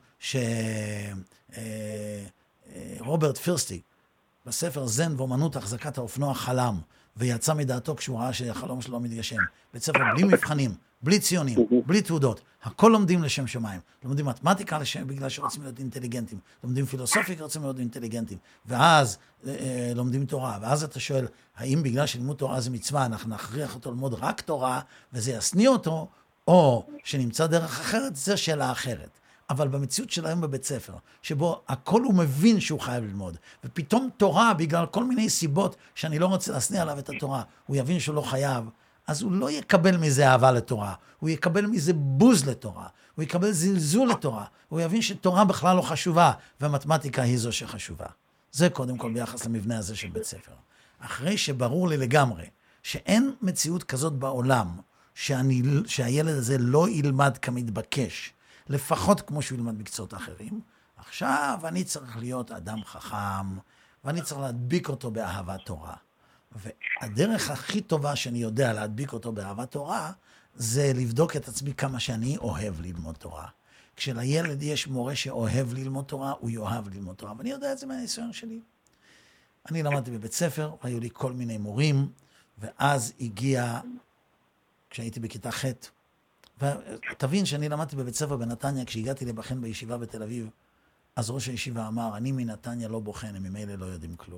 שרוברט פירסטי, בספר זן ואומנות החזקת האופנוע חלם, ויצא מדעתו כשהוא ראה שהחלום שלו מתגשם. בית ספר בלי מבחנים, בלי ציונים, בלי תעודות, הכל לומדים לשם שמיים. לומדים מתמטיקה בגלל שרוצים להיות אינטליגנטים, לומדים פילוסופיה כי רוצים להיות אינטליגנטים, ואז לומדים תורה, ואז אתה שואל, האם בגלל שלימוד תורה זה מצווה, אנחנו נכריח אותו ללמוד רק תורה, וזה יסניע אותו, או שנמצא דרך אחרת, זה שאלה אחרת. אבל במציאות של היום בבית ספר, שבו הכל הוא מבין שהוא חייב ללמוד, ופתאום תורה, בגלל כל מיני סיבות שאני לא רוצה להסניע עליו את התורה, הוא יבין שהוא לא חייב, אז הוא לא יקבל מזה אהבה לתורה, הוא יקבל מזה בוז לתורה, הוא יקבל זלזול לתורה, הוא יבין שתורה בכלל לא חשובה, והמתמטיקה היא זו שחשובה. זה קודם כל ביחס למבנה הזה של בית ספר. אחרי שברור לי לגמרי, שאין מציאות כזאת בעולם, שהילד הזה לא ילמד כמתבקש, לפחות כמו שהוא ילמד מקצועות אחרים. עכשיו אני צריך להיות אדם חכם, ואני צריך להדביק אותו באהבת תורה. והדרך הכי טובה שאני יודע להדביק אותו באהבת תורה, זה לבדוק את עצמי כמה שאני אוהב ללמוד תורה. כשלילד יש מורה שאוהב ללמוד תורה, הוא יאהב ללמוד תורה. ואני יודע את זה מהניסיון שלי. אני למדתי בבית ספר, היו לי כל מיני מורים, ואז הגיע, כשהייתי בכיתה ח', ותבין שאני למדתי בבית ספר בנתניה, כשהגעתי לבחן בישיבה בתל אביב, אז ראש הישיבה אמר, אני מנתניה לא בוחן, הם ממילא לא יודעים כלום.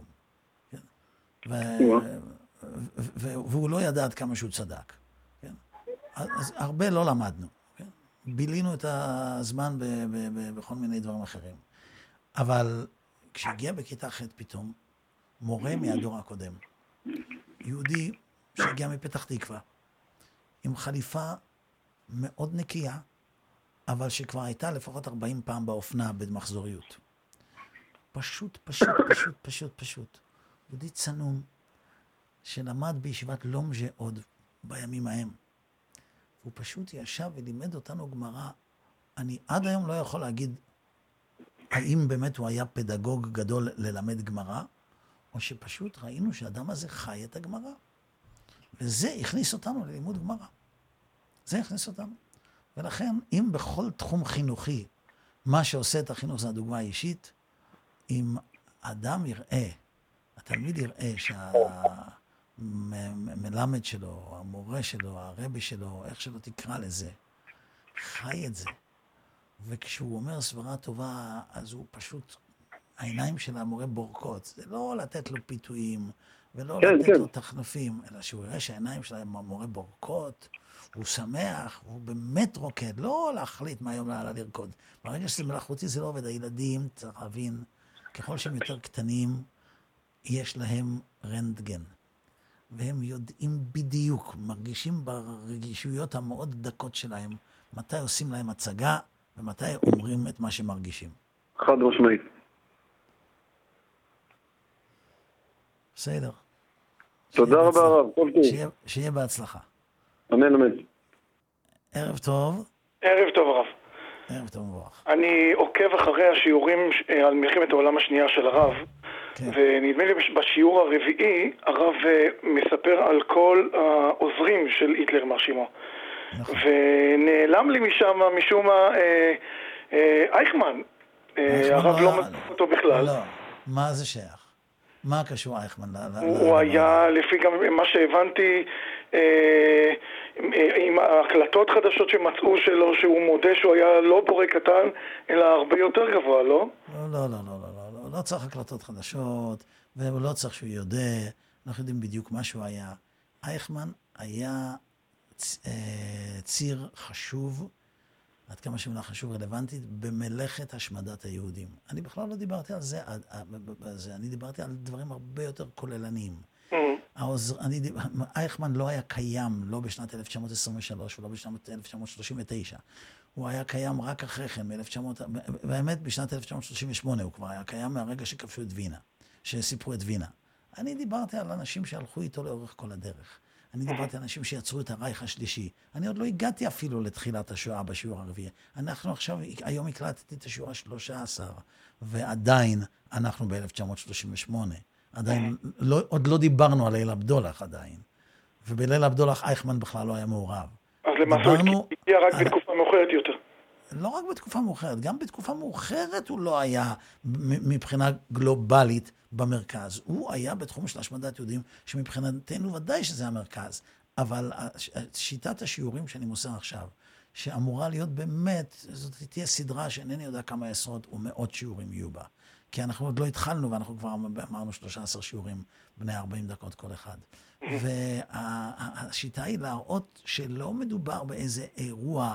והוא לא ידע עד כמה שהוא צדק. אז הרבה לא למדנו. בילינו את הזמן בכל מיני דברים אחרים. אבל כשהגיע בכיתה ח' פתאום, מורה מהדור הקודם, יהודי שהגיע מפתח תקווה, עם חליפה מאוד נקייה, אבל שכבר הייתה לפחות 40 פעם באופנה במחזוריות. פשוט. יהודי צנום, שלמד בישיבת לומז'ה עוד בימים ההם. הוא פשוט ישב ולימד אותנו גמרא. אני עד היום לא יכול להגיד האם באמת הוא היה פדגוג גדול ללמד גמרא, או שפשוט ראינו שהאדם הזה חי את הגמרא. וזה הכניס אותנו ללימוד גמרא. זה הכניס אותנו. ולכן, אם בכל תחום חינוכי, מה שעושה את החינוך זה הדוגמה האישית, אם אדם יראה, התלמיד יראה שהמלמד שלו, המורה שלו, הרבי שלו, איך שלא תקרא לזה, חי את זה. וכשהוא אומר סברה טובה, אז הוא פשוט, העיניים של המורה בורקות. זה לא לתת לו פיתויים, ולא לתת לו תחנופים, אלא שהוא יראה שהעיניים של המורה בורקות, הוא שמח, הוא באמת רוקד, לא להחליט מהיום להלאה לרקוד. ברגע שזה מלאכותי זה לא עובד. הילדים, צריך להבין, ככל שהם יותר קטנים, יש להם רנטגן. והם יודעים בדיוק, מרגישים ברגישויות המאוד דקות שלהם, מתי עושים להם הצגה, ומתי אומרים את מה שמרגישים. חד משמעית. בסדר. תודה רבה רב, כל טוב. שיהיה בהצלחה. אמן אמן. ערב טוב. ערב טוב הרב. ערב טוב מבורך. אני עוקב אחרי השיעורים על מלחמת העולם השנייה של הרב, ונדמה לי בשיעור הרביעי הרב מספר על כל העוזרים של היטלר מרשימו. ונעלם לי משום מה אייכמן. הרב לא מכיר אותו בכלל. לא, מה זה שייך? מה קשור אייכמן? הוא היה, לפי גם מה שהבנתי, עם הקלטות חדשות שמצאו שלו, שהוא מודה שהוא היה לא בורא קטן, אלא הרבה יותר גבוה, לא? לא צריך הקלטות חדשות, ולא צריך שהוא יודע, אנחנו יודעים בדיוק מה שהוא היה. אייכמן היה ציר חשוב, עד כמה שמילה חשוב רלוונטית, במלאכת השמדת היהודים. אני בכלל לא דיברתי על זה, אני דיברתי על דברים הרבה יותר כוללניים. אייכמן לא היה קיים, לא בשנת 1923 ולא בשנת 1939. הוא היה קיים רק אחרי כן, באמת בשנת 1938 הוא כבר היה קיים מהרגע שכבשו את וינה, שסיפרו את וינה. אני דיברתי על אנשים שהלכו איתו לאורך כל הדרך. אני דיברתי על אנשים שיצרו את הרייך השלישי. אני עוד לא הגעתי אפילו לתחילת השואה בשיעור הרביעי. אנחנו עכשיו, היום הקלטתי את השיעור ה-13, ועדיין אנחנו ב-1938. עדיין, עוד לא דיברנו על ליל הבדולח עדיין. ובליל הבדולח אייכמן בכלל לא היה מעורב. אז למעשה הוא הגיע רק בתקופה מאוחרת יותר. לא רק בתקופה מאוחרת, גם בתקופה מאוחרת הוא לא היה מבחינה גלובלית במרכז. הוא היה בתחום של השמדת יהודים, שמבחינתנו ודאי שזה המרכז. אבל שיטת השיעורים שאני מוסר עכשיו, שאמורה להיות באמת, זאת תהיה סדרה שאינני יודע כמה עשרות ומאות שיעורים יהיו בה. כי אנחנו עוד לא התחלנו, ואנחנו כבר אמרנו 13 שיעורים בני 40 דקות כל אחד. והשיטה היא להראות שלא מדובר באיזה אירוע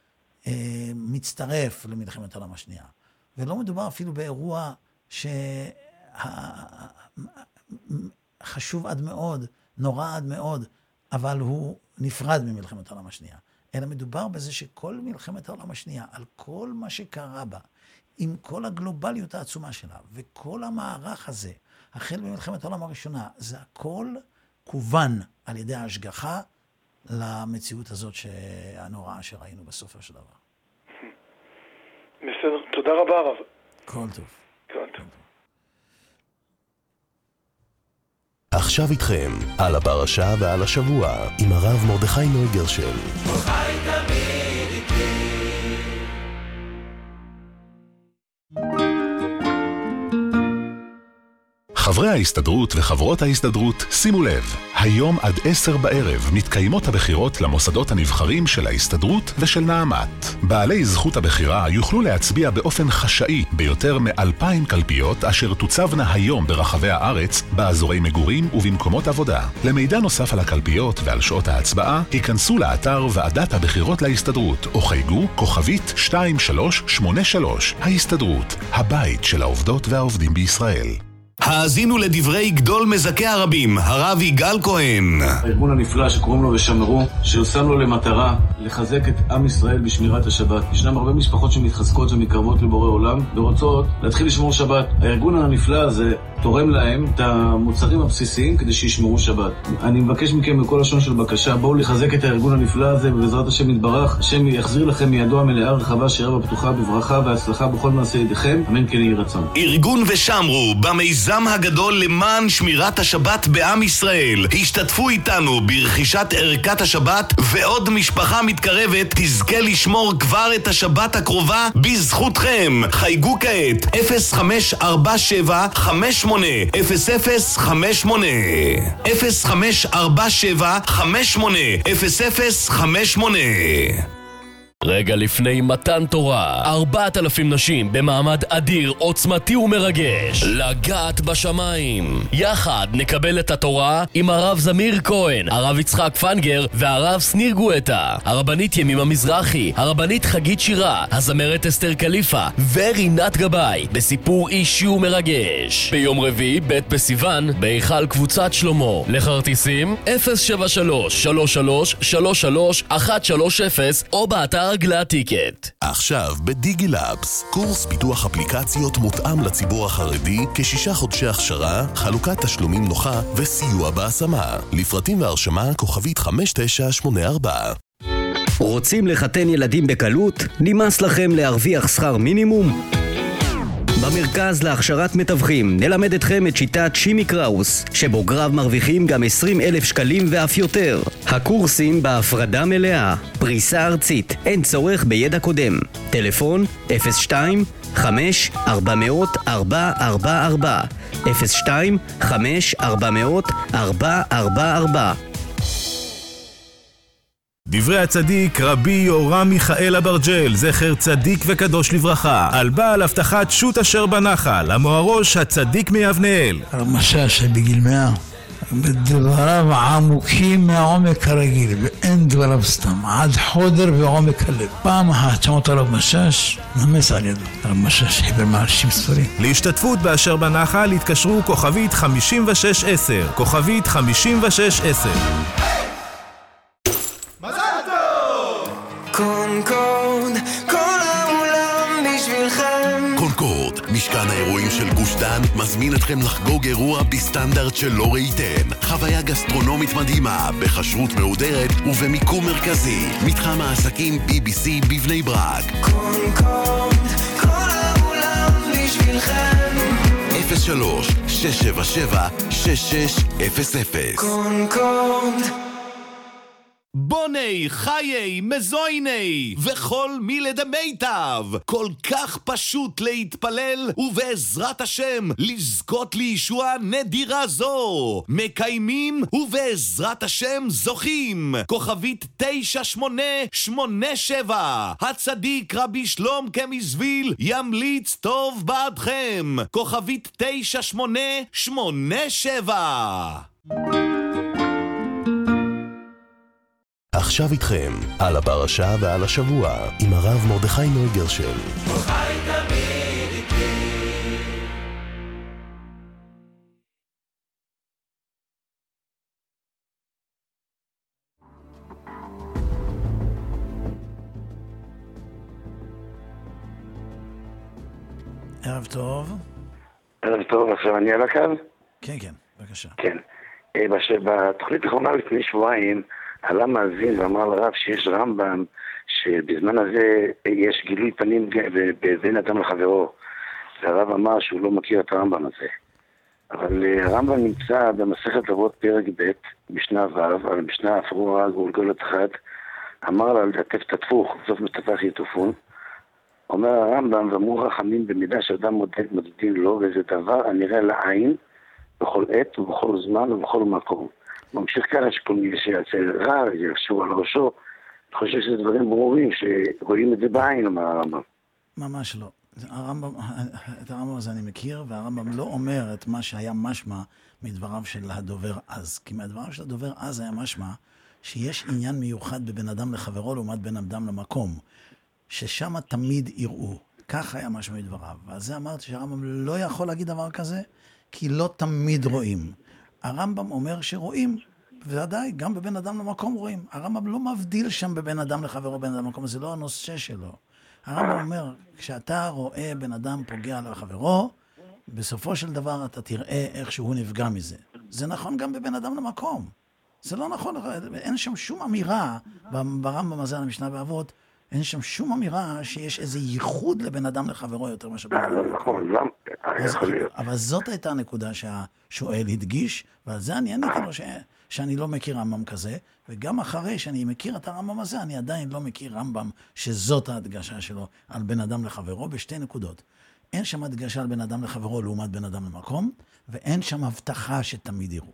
מצטרף למלחמת העולם השנייה. ולא מדובר אפילו באירוע שחשוב עד מאוד, נורא עד מאוד, אבל הוא נפרד ממלחמת העולם השנייה. אלא מדובר בזה שכל מלחמת העולם השנייה, על כל מה שקרה בה, עם כל הגלובליות העצומה שלה, וכל המערך הזה, החל במלחמת העולם הראשונה, זה הכל כוון על ידי ההשגחה למציאות הזאת הנוראה שראינו בסופו של דבר. בסדר, תודה רבה הרב. כל טוב. כל טוב. עכשיו איתכם, על הפרשה ועל השבוע, עם הרב מרדכי נוי גרשל. חברי ההסתדרות וחברות ההסתדרות, שימו לב, היום עד 10 בערב מתקיימות הבחירות למוסדות הנבחרים של ההסתדרות ושל נעמת. בעלי זכות הבחירה יוכלו להצביע באופן חשאי ביותר מ-2,000 קלפיות אשר תוצבנה היום ברחבי הארץ, באזורי מגורים ובמקומות עבודה. למידע נוסף על הקלפיות ועל שעות ההצבעה, היכנסו לאתר ועדת הבחירות להסתדרות או חייגו כוכבית 2383. ההסתדרות, הבית של העובדות והעובדים בישראל. האזינו לדברי גדול מזכה הרבים, הרב יגאל כהן. הארגון הנפלא שקוראים לו ושמרו, שעושה לו למטרה לחזק את עם ישראל בשמירת השבת. ישנם הרבה משפחות שמתחזקות ומקרבות לבורא עולם ורוצות להתחיל לשמור שבת. הארגון הנפלא הזה תורם להם את המוצרים הבסיסיים כדי שישמרו שבת. אני מבקש מכם בכל לשון של בקשה, בואו לחזק את הארגון הנפלא הזה, ובעזרת השם יתברך, השם יחזיר לכם מידו המלאה רחבה שערב הפתוחה בברכה והצלחה בכל מעשה ידיכם, אמן כן יהי רצון. ארגון ושמרו במיזם הגדול למען שמירת השבת בעם ישראל. השתתפו איתנו ברכישת ערכת השבת, ועוד משפחה מתקרבת תזכה לשמור כבר את השבת הקרובה בזכותכם. חייגו כעת 0547 58 0058 0547 58 0058. רגע לפני מתן תורה, 4,000 נשים במעמד אדיר, עוצמתי ומרגש, לגעת בשמיים. יחד נקבל את התורה עם הרב זמיר כהן, הרב יצחק פנגר והרב סניר גואטה, הרבנית ימימה מזרחי, הרבנית חגית שירה, הזמרת אסתר קליפה ורינת גבאי, בסיפור אישי ומרגש. ביום רביעי, ב' בסיוון, בהיכל קבוצת שלמה. לכרטיסים 073-3333-130 או באתר רגלה הטיקט. עכשיו בדיגילאבס, קורס פיתוח אפליקציות מותאם לציבור החרדי, כ6 חודשי הכשרה, חלוקת תשלומים נוחה וסיוע בהשמה. לפרטים והרשמה כוכבית 5984. רוצים לחתן ילדים בקלות? נמאס לכם להרוויח שכר מינימום? במרכז להכשרת מתווכים נלמד אתכם את שיטת שימי קראוס, שבוגריו מרוויחים גם 20,000 שקלים ואף יותר. הקורסים בהפרדה מלאה, פריסה ארצית, אין צורך בידע קודם. טלפון 02-5-400-444 02-5-400-444. דברי הצדיק רבי יורם מיכאל אברג'ל, זכר צדיק וקדוש לברכה, על בעל הבטחת שו"ת אשר בנחל, המוהרוש הצדיק מיבנאל. הרמשה שבגיל 100, בדבריו עמוקים מהעומק הרגיל, ואין דבריו סתם, עד חודר ועומק הלב. פעם אחת שמעת הרב משש, נמס על ידו. הרב משש חיבר מעל 60 ספרים. להשתתפות באשר בנחל התקשרו כוכבית 5610, כוכבית 5610. קונקורד, כל העולם בשבילכם. קונקורד, משכן האירועים של גוש דן, מזמין אתכם לחגוג אירוע בסטנדרט שלא ראיתם. חוויה גסטרונומית מדהימה, בחשרות מהודרת ובמיקום מרכזי. מתחם העסקים BBC בבני ברק. קונקורד, כל העולם בשבילכם. 03-677-6600. קונקורד. בוני, חיי, מזויני, וכל מילי דמיטב. כל כך פשוט להתפלל, ובעזרת השם לזכות לישוע נדירה זו. מקיימים, ובעזרת השם זוכים. כוכבית 9887. הצדיק רבי שלום כמזוויל ימליץ טוב בעדכם. כוכבית 9887. עכשיו איתכם, על הפרשה ועל השבוע, עם הרב מרדכי נוי גרשל. ערב טוב. ערב טוב, עכשיו אני על הקו? כן, כן, בבקשה. כן. בתוכנית האחרונה לפני שבועיים, עלה מאזין ואמר לרב שיש רמב"ם, שבזמן הזה יש גילוי פנים בין אדם לחברו. והרב אמר שהוא לא מכיר את הרמב"ם הזה. אבל הרמב"ם נמצא במסכת אבות פרק ב' משנה ו', על משנה אפרורה גולגולת אחת, אמר לה לדעתף תטפוך, סוף מטפח יטופון. אומר הרמב"ם, ואמרו חכמים במידה שאדם מודדים לו, וזה דבר הנראה לעין, בכל עת ובכל זמן ובכל מקום. ממשיך ככה שכל מי שיצא רע, יחשוב על ראשו, אני חושב שזה דברים ברורים שרואים את זה בעין, אומר הרמב"ם. ממש לא. את הרמב"ם הזה אני מכיר, והרמב"ם לא אומר את מה שהיה משמע מדבריו של הדובר אז. כי מדבריו של הדובר אז היה משמע שיש עניין מיוחד בבין אדם לחברו לעומת בין אדם למקום, ששם תמיד יראו. כך היה משמע מדבריו. ועל זה אמרתי שהרמב"ם לא יכול להגיד דבר כזה, כי לא תמיד רואים. הרמב"ם אומר שרואים, ודאי, גם בבין אדם למקום רואים. הרמב"ם לא מבדיל שם בבין אדם לחברו בין אדם למקום, זה לא הנושא שלו. הרמב"ם אומר, כשאתה רואה בן אדם פוגע לחברו, בסופו של דבר אתה תראה איך שהוא נפגע מזה. זה נכון גם בבין אדם למקום. זה לא נכון, אין שם שום אמירה, ברמב"ם הזה על המשנה באבות, אין שם שום אמירה שיש איזה ייחוד לבן אדם לחברו יותר מאשר בן אדם למקום. אבל זאת הייתה הנקודה שהשואל הדגיש, ועל זה אני עניתי לו שאני לא מכיר רמב"ם כזה, וגם אחרי שאני מכיר את הרמב"ם הזה, אני עדיין לא מכיר רמב"ם שזאת ההדגשה שלו על בן אדם לחברו בשתי נקודות. אין שם הדגשה על בן אדם לחברו לעומת בן אדם למקום, ואין שם הבטחה שתמיד יראו.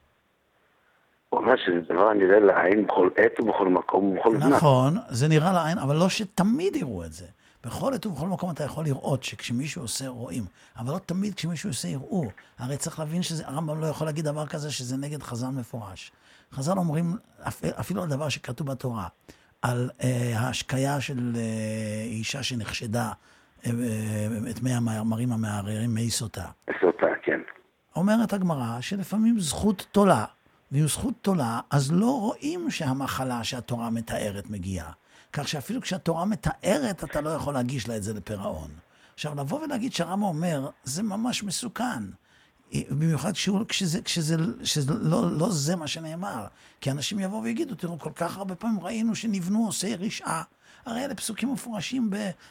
הוא אומר שזה דבר נראה לעין בכל עת ובכל מקום ובכל זמן. נכון, זה נראה לעין, אבל לא שתמיד יראו את זה. בכל עת ובכל מקום אתה יכול לראות שכשמישהו עושה רואים, אבל לא תמיד כשמישהו עושה יראו. הרי צריך להבין שהרמב"ם לא יכול להגיד דבר כזה שזה נגד חז"ל מפורש. חז"ל אומרים, אפילו על דבר שכתוב בתורה, על ההשקיה של אישה שנחשדה את מי המאמרים המערערים מי סוטה. סוטה, כן. אומרת הגמרא שלפעמים זכות תולה, והיא זכות תולה, אז לא רואים שהמחלה שהתורה מתארת מגיעה. כך שאפילו כשהתורה מתארת, אתה לא יכול להגיש לה את זה לפרעון. עכשיו, לבוא ולהגיד שהרמב"ם אומר, זה ממש מסוכן. במיוחד כשזה לא זה מה שנאמר. כי אנשים יבואו ויגידו, תראו, כל כך הרבה פעמים ראינו שנבנו עושי רשעה. הרי אלה פסוקים מפורשים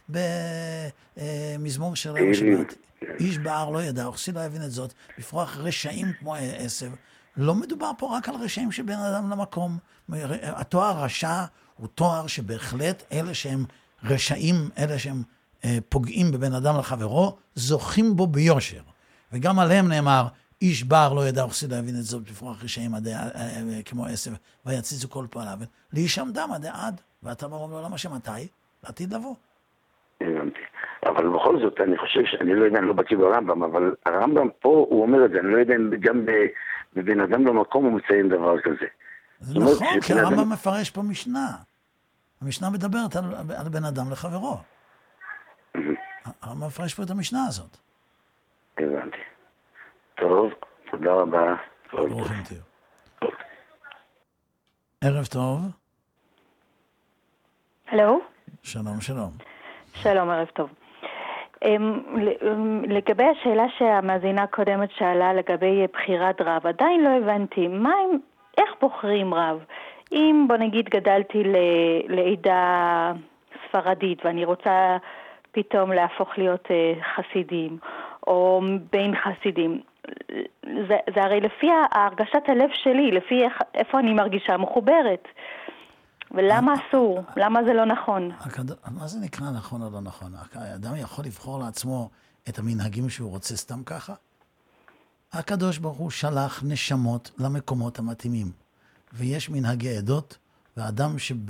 במזמור של רב שבת. איש בער לא ידע, וכסיל לא יבין את זאת, בפרוח רשעים כמו עשב. לא מדובר פה רק על רשעים שבין אדם למקום. התואר רשע הוא תואר שבהחלט אלה שהם רשעים, אלה שהם פוגעים בבין אדם לחברו, זוכים בו ביושר. וגם עליהם נאמר, איש בר לא ידע, וכסיל לא יבין את זאת, בפרוח רשעים כמו עשב, ויציצו כל פועליו. להישם דם עד עד, ואתה מרום לעולם השם מתי? לעתיד לבוא. הבנתי. אבל בכל זאת, אני חושב שאני לא יודע, אני לא בקיא ברמב"ם, אבל הרמב"ם פה הוא אומר את זה, אני לא יודע, גם בבין אדם במקום הוא מציין דבר כזה. זה נכון, כי הרמב"ם מפרש פה משנה. המשנה מדברת על בן אדם לחברו. הרמב"ם מפרש פה את המשנה הזאת. הבנתי. טוב, תודה רבה. ברוכים תהיו. ערב טוב. הלו? שלום, שלום. שלום, ערב טוב. לגבי השאלה שהמאזינה הקודמת שאלה לגבי בחירת רב, עדיין לא הבנתי, איך בוחרים רב? אם בוא נגיד גדלתי לעדה ספרדית ואני רוצה פתאום להפוך להיות חסידים או בין חסידים, זה הרי לפי הרגשת הלב שלי, לפי איפה אני מרגישה מחוברת. ולמה אסור? למה זה לא נכון? מה זה נקרא נכון או לא נכון? האדם יכול לבחור לעצמו את המנהגים שהוא רוצה סתם ככה? הקדוש ברוך הוא שלח נשמות למקומות המתאימים. ויש מנהגי עדות, ואדם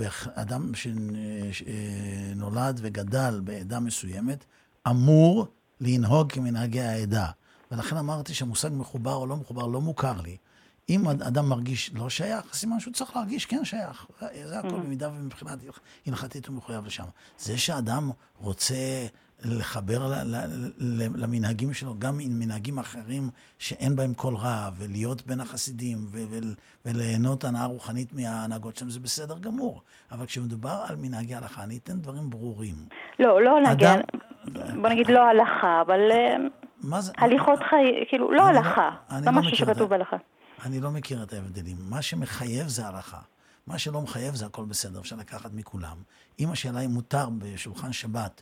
שנולד וגדל בעדה מסוימת, אמור לנהוג כמנהגי העדה. ולכן אמרתי שהמושג מחובר או לא מחובר לא מוכר לי. אם אדם מרגיש לא שייך, סימן שהוא צריך להרגיש כן שייך. זה הכל במידה ומבחינת הלכתית הוא מחויב לשם. זה שאדם רוצה לחבר למנהגים שלו, גם עם מנהגים אחרים שאין בהם כל רע, ולהיות בין החסידים, וליהנות הנאה רוחנית מההנהגות שם, זה בסדר גמור. אבל כשמדובר על מנהגי הלכה, אני אתן דברים ברורים. לא נגן, בוא נגיד לא הלכה, אבל הליכות חיים, כאילו לא הלכה, לא משהו שכתוב בהלכה. אני לא מכיר את ההבדלים. מה שמחייב זה הלכה. מה שלא מחייב זה הכל בסדר, אפשר לקחת מכולם. אם השאלה היא מותר בשולחן שבת,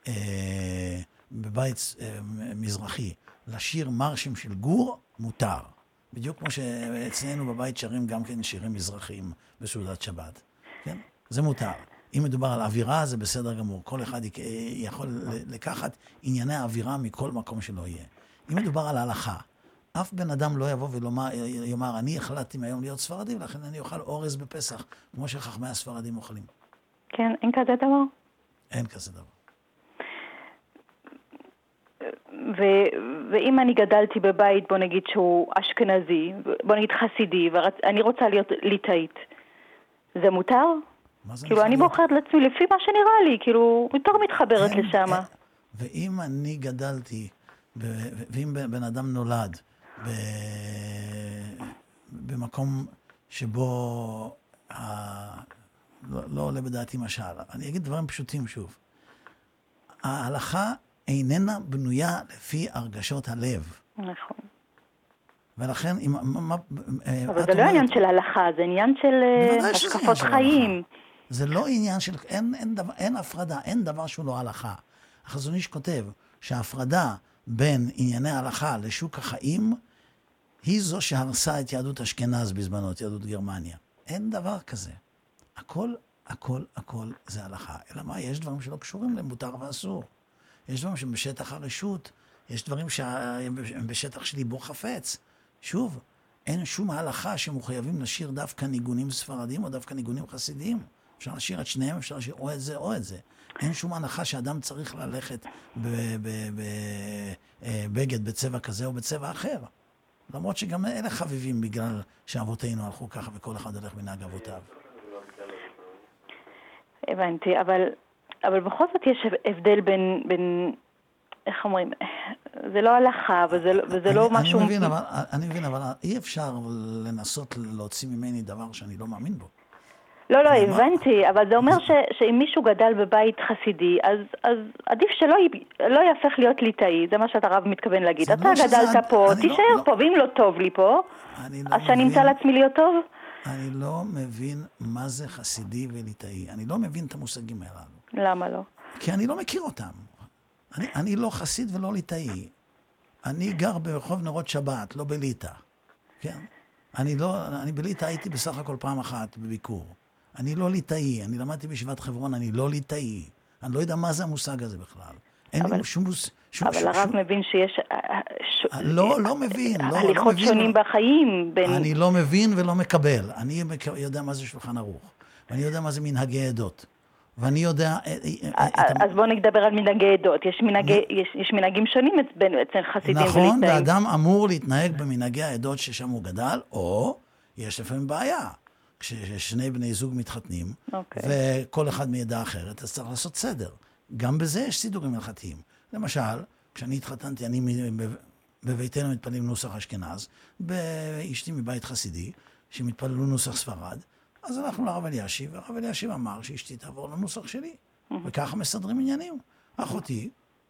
בבית מזרחי, לשיר מרשים של גור, מותר. בדיוק כמו שאצלנו בבית שרים גם כן שירים מזרחיים בסעודת שבת. כן? זה מותר. אם מדובר על אווירה, זה בסדר גמור. כל אחד יכול לקחת ענייני האווירה מכל מקום שלא יהיה. אם מדובר על ההלכה, אף בן אדם לא יבוא ויאמר, אני החלטתי מהיום להיות ספרדי, ולכן אני אוכל אורז בפסח, כמו שחכמי הספרדים אוכלים. כן, אין כזה דבר? אין כזה דבר. ואם אני גדלתי בבית, בוא נגיד שהוא אשכנזי, בוא נגיד חסידי, ואני רוצה להיות ליטאית, זה מותר? כאילו אני בוחרת לעצמי לפי מה שנראה לי, כאילו יותר מתחברת לשם. ואם אני גדלתי, ואם בן אדם נולד במקום שבו לא עולה בדעתי משל, אני אגיד דברים פשוטים שוב. ההלכה איננה בנויה לפי הרגשות הלב. נכון. ולכן, אבל זה לא עניין של הלכה, זה עניין של השקפות חיים. זה לא עניין של, אין הפרדה, אין דבר שהוא לא הלכה. החזון איש כותב שההפרדה בין ענייני ההלכה לשוק החיים, היא זו שהרסה את יהדות אשכנז בזמנו, את יהדות גרמניה. אין דבר כזה. הכל זה הלכה. אלא מה? יש דברים שלא קשורים למותר ואסור. יש דברים שבשטח הרשות, יש דברים שבשטח של ליבו חפץ. שוב, אין שום הלכה שמחויבים לשיר דווקא ניגונים ספרדים או דווקא ניגונים חסידיים. אפשר לשיר את שניהם, אפשר לשיר או את זה או את זה. אין שום הנחה שאדם צריך ללכת בבגד בצבע כזה או בצבע אחר. למרות שגם אלה חביבים בגלל שאבותינו הלכו ככה וכל אחד הולך מנהג אבותיו. הבנתי, אבל בכל זאת יש הבדל בין איך אומרים, זה לא הלכה וזה לא משהו... אני מבין, אבל אי אפשר לנסות להוציא ממני דבר שאני לא מאמין בו. לא, הבנתי, אבל זה אומר שאם מישהו גדל בבית חסידי, אז עדיף שלא יהפך להיות ליטאי, זה מה שאתה רב מתכוון להגיד. אתה גדלת פה, תישאר פה, ואם לא טוב לי פה, אז שאני אמצא לעצמי להיות טוב? אני לא מבין מה זה חסידי וליטאי. אני לא מבין את המושגים האלו. למה לא? כי אני לא מכיר אותם. אני לא חסיד ולא ליטאי. אני גר ברחוב נרות שבת, לא בליטא. כן? אני בליטא הייתי בסך הכל פעם אחת בביקור. אני לא ליטאי, אני למדתי בישיבת חברון, אני לא ליטאי. אני לא יודע מה זה המושג הזה בכלל. אין לי שום... אבל הרב מבין שיש... לא מבין. הליכות שונים בחיים בין... אני לא מבין ולא מקבל. אני יודע מה זה שולחן ערוך. ואני יודע מה זה מנהגי עדות. ואני יודע... אז בואו נדבר על מנהגי עדות. יש מנהגים שונים אצל חסידים וליטאים. נכון, ואדם אמור להתנהג במנהגי העדות ששם הוא גדל, או יש לפעמים בעיה. כששני בני זוג מתחתנים, וכל אחד מעדה אחרת, אז צריך לעשות סדר. גם בזה יש סידורים הלכתיים. למשל, כשאני התחתנתי, בביתנו מתפללים נוסח אשכנז, באשתי מבית חסידי, שמתפללו נוסח ספרד, אז הלכנו לרב אלישיב, והרב אלישיב אמר שאשתי תעבור לנוסח שלי, וככה מסדרים עניינים. אחותי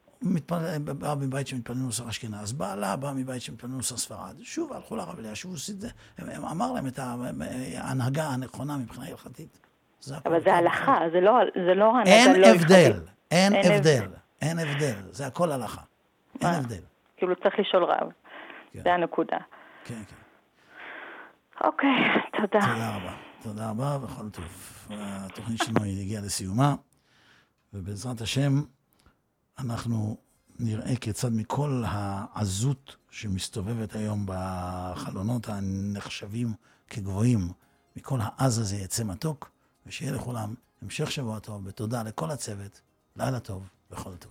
באה מבית שמתפללים נוסח אשכנז, בעלה באה מבית שמתפללים נוסח ספרד, שוב הלכו לרב אלישיב, אמר להם את ההנהגה הנכונה מבחינה הלכתית. אבל זה הלכה, זה לא הנהגה לא הלכתית. אין הבדל, זה הכל הלכה. אין הבדל. כאילו צריך לשאול רב, זה הנקודה. כן. אוקיי, תודה. תודה רבה וכל טוב. התוכנית שלנו הגיעה לסיומה, ובעזרת השם אנחנו נראה כיצד מכל העזות שמסתובבת היום בחלונות הנחשבים כגבוהים, מכל העז הזה יצא מתוק, ושיהיה לכולם המשך שבוע טוב, ותודה לכל הצוות, לילה טוב וכל טוב.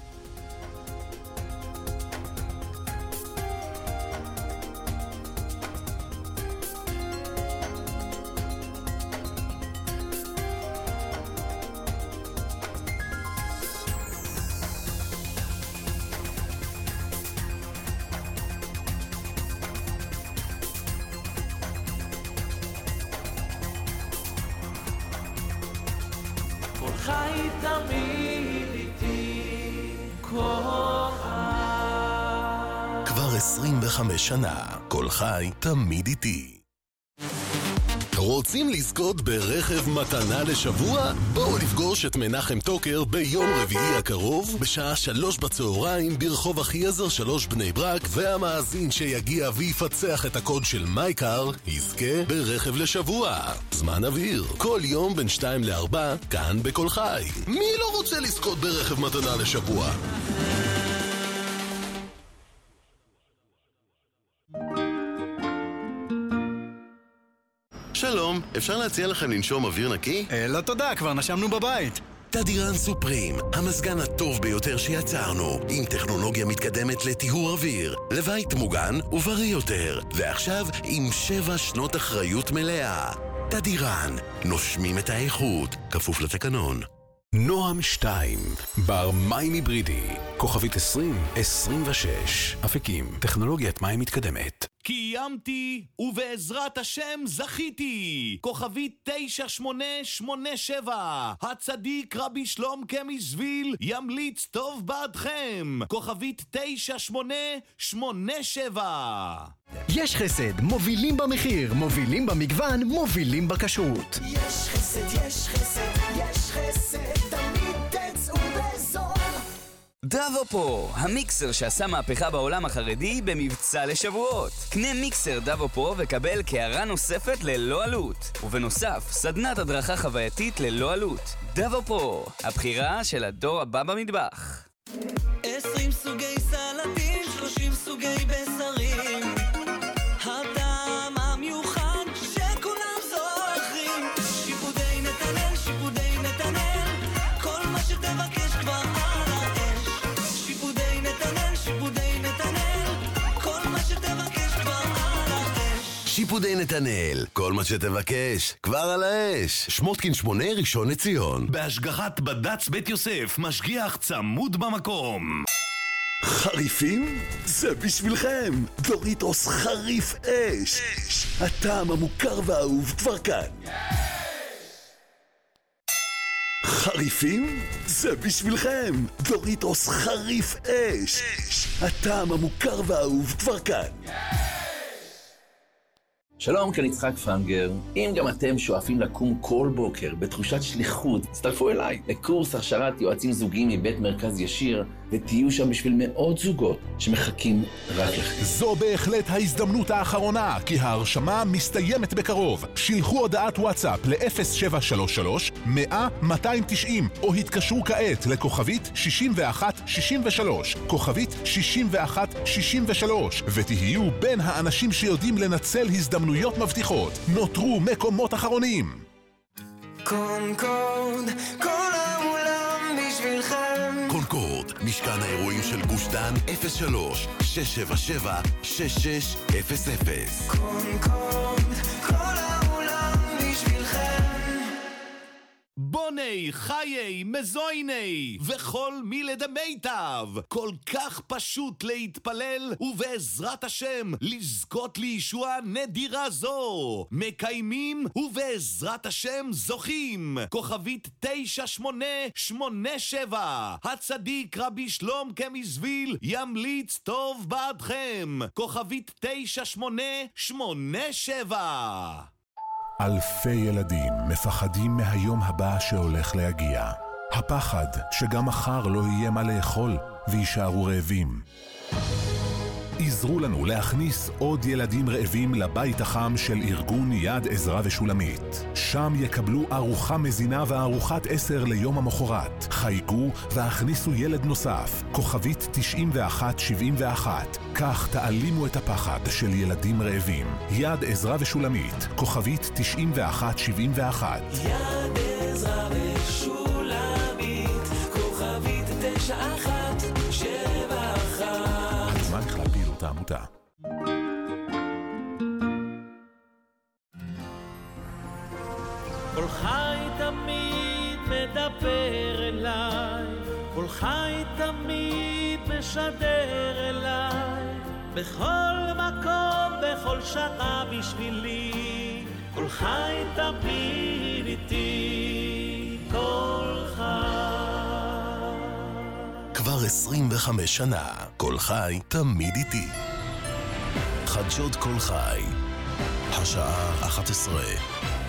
חי תמיד איתי, כל חי. כבר 25 שנה, כל חי תמיד איתי. רוצים לזכות ברכב מתנה לשבוע? בואו לפגוש את מנחם טוקר ביום רביעי הקרוב בשעה 3 בצהריים ברחוב אחיעזר 3 בני ברק, והמאזין שיגיע ויפצח את הקוד של מייקר יזכה ברכב לשבוע. זמן אוויר, כל יום בין 2 ל-4 כאן בכל חי. מי לא רוצה לזכות ברכב מתנה לשבוע? שלום, אפשר להציע לכם לנשום אוויר נקי? לא תודה, כבר נשמנו בבית. תדירן סופרים, המזגן הטוב ביותר שיצרנו, עם טכנולוגיה מתקדמת לטיהור אוויר, לבית מוגן ובריא יותר, ועכשיו עם 7 שנות אחריות מלאה. תדירן, נושמים את האיכות, כפוף לתקנון. נועם 2, בר מים היברידי, כוכבית 2026, אפיקים, טכנולוגיית מים מתקדמת. קיימתי ובעזרת השם זכיתי, כוכבית 9887, הצדיק רבי שלום קמישוויל ימליץ טוב בעדכם, כוכבית 9887. יש חסד, מובילים במחיר, מובילים במגוון, מובילים בכשרות. יש חסד, יש חסד, יש חסד, תמיד תצאו בזול. דאבו-פרו, המיקסר שעשה מהפכה בעולם החרדי במבצע לשבועות. קנה מיקסר דאבו-פרו וקבל קערה נוספת ללא עלות. ובנוסף, סדנת הדרכה חווייתית ללא עלות. דאבו-פרו, הבחירה של הדור הבא במטבח. 20 סוגי סלטים, 30 סוגי בשרים, הטעם המיוחד שכולם זוכרים. שיפודי נתנאל, שיפודי נתנאל, כל מה שתבקש כבר על האש. שיפודי נתנאל, שיפודי נתנאל, כל מה שתבקש כבר על האש. שיפודי נתנאל, כל מה שתבקש כבר על האש. שמותקין 8 ראשון לציון, בהשגחת בד"ץ בית יוסף, משגיח צמוד במקום. חריפים? זה בשבילכם! דוריטוס חריף אש! הטעם המוכר והאהוב כבר כאן! חריפים? זה בשבילכם! דוריטוס חריף אש! הטעם המוכר והאהוב כבר כאן! שלום, כאן יצחק פנגר. אם גם אתם שואפים לקום כל בוקר בתחושת שליחות, הצטרפו אליי לקורס הכשרת יועצים זוגיים מבית מרכז ישיר, ותהיו שם בשביל מאות זוגות שמחכים רק לכם. זו בהחלט ההזדמנות האחרונה, כי ההרשמה מסתיימת בקרוב. שילחו הודעת וואטסאפ ל-073-100-290, או התקשרו כעת לכוכבית 6163, כוכבית 6163, ותהיו בין האנשים שיודעים לנצל הזדמנויות מבטיחות. נותרו מקומות אחרונים. קונקורד, כל העולם בשבילכם. קונקורד, משכן האירועים של גוש דן, 03-677-6600. קונקורד, כל העולם בשבילכם. בוני, חיי, מזויני, וכל מילד המיטב. כל כך פשוט להתפלל, ובעזרת השם לזכות לישוע נדירה זו. מקיימים, ובעזרת השם זוכים. כוכבית 9887, הצדיק רבי שלום קמישוויל ימליץ טוב בעדכם. כוכבית 9887. אלפי ילדים מפחדים מהיום הבא שהולך להגיע. הפחד שגם מחר לא יהיה מה לאכול וישארו רעבים. עזרו לנו להכניס עוד ילדים רעבים לבית החם של ארגון יד עזרא ושולמית. שם יקבלו ארוחה מזינה וארוחת 10 ליום המחרת. חייגו והכניסו ילד נוסף, כוכבית 9171. כך תעלימו את הפחד של ילדים רעבים. יד עזרא ושולמית, כוכבית 9171. יד עזרא ושולמית, כוכבית 9171. הזמן בכלל פעילות העמותה. כל חי תמיד מדבר אליי, כל חי תמיד משדר אליי, בכל מקום, בכל שעה בשבילי, כל חי תמיד איתי, כל חי. כבר 25 שנה, כל חי תמיד איתי. חדשות כל חי, השעה 11.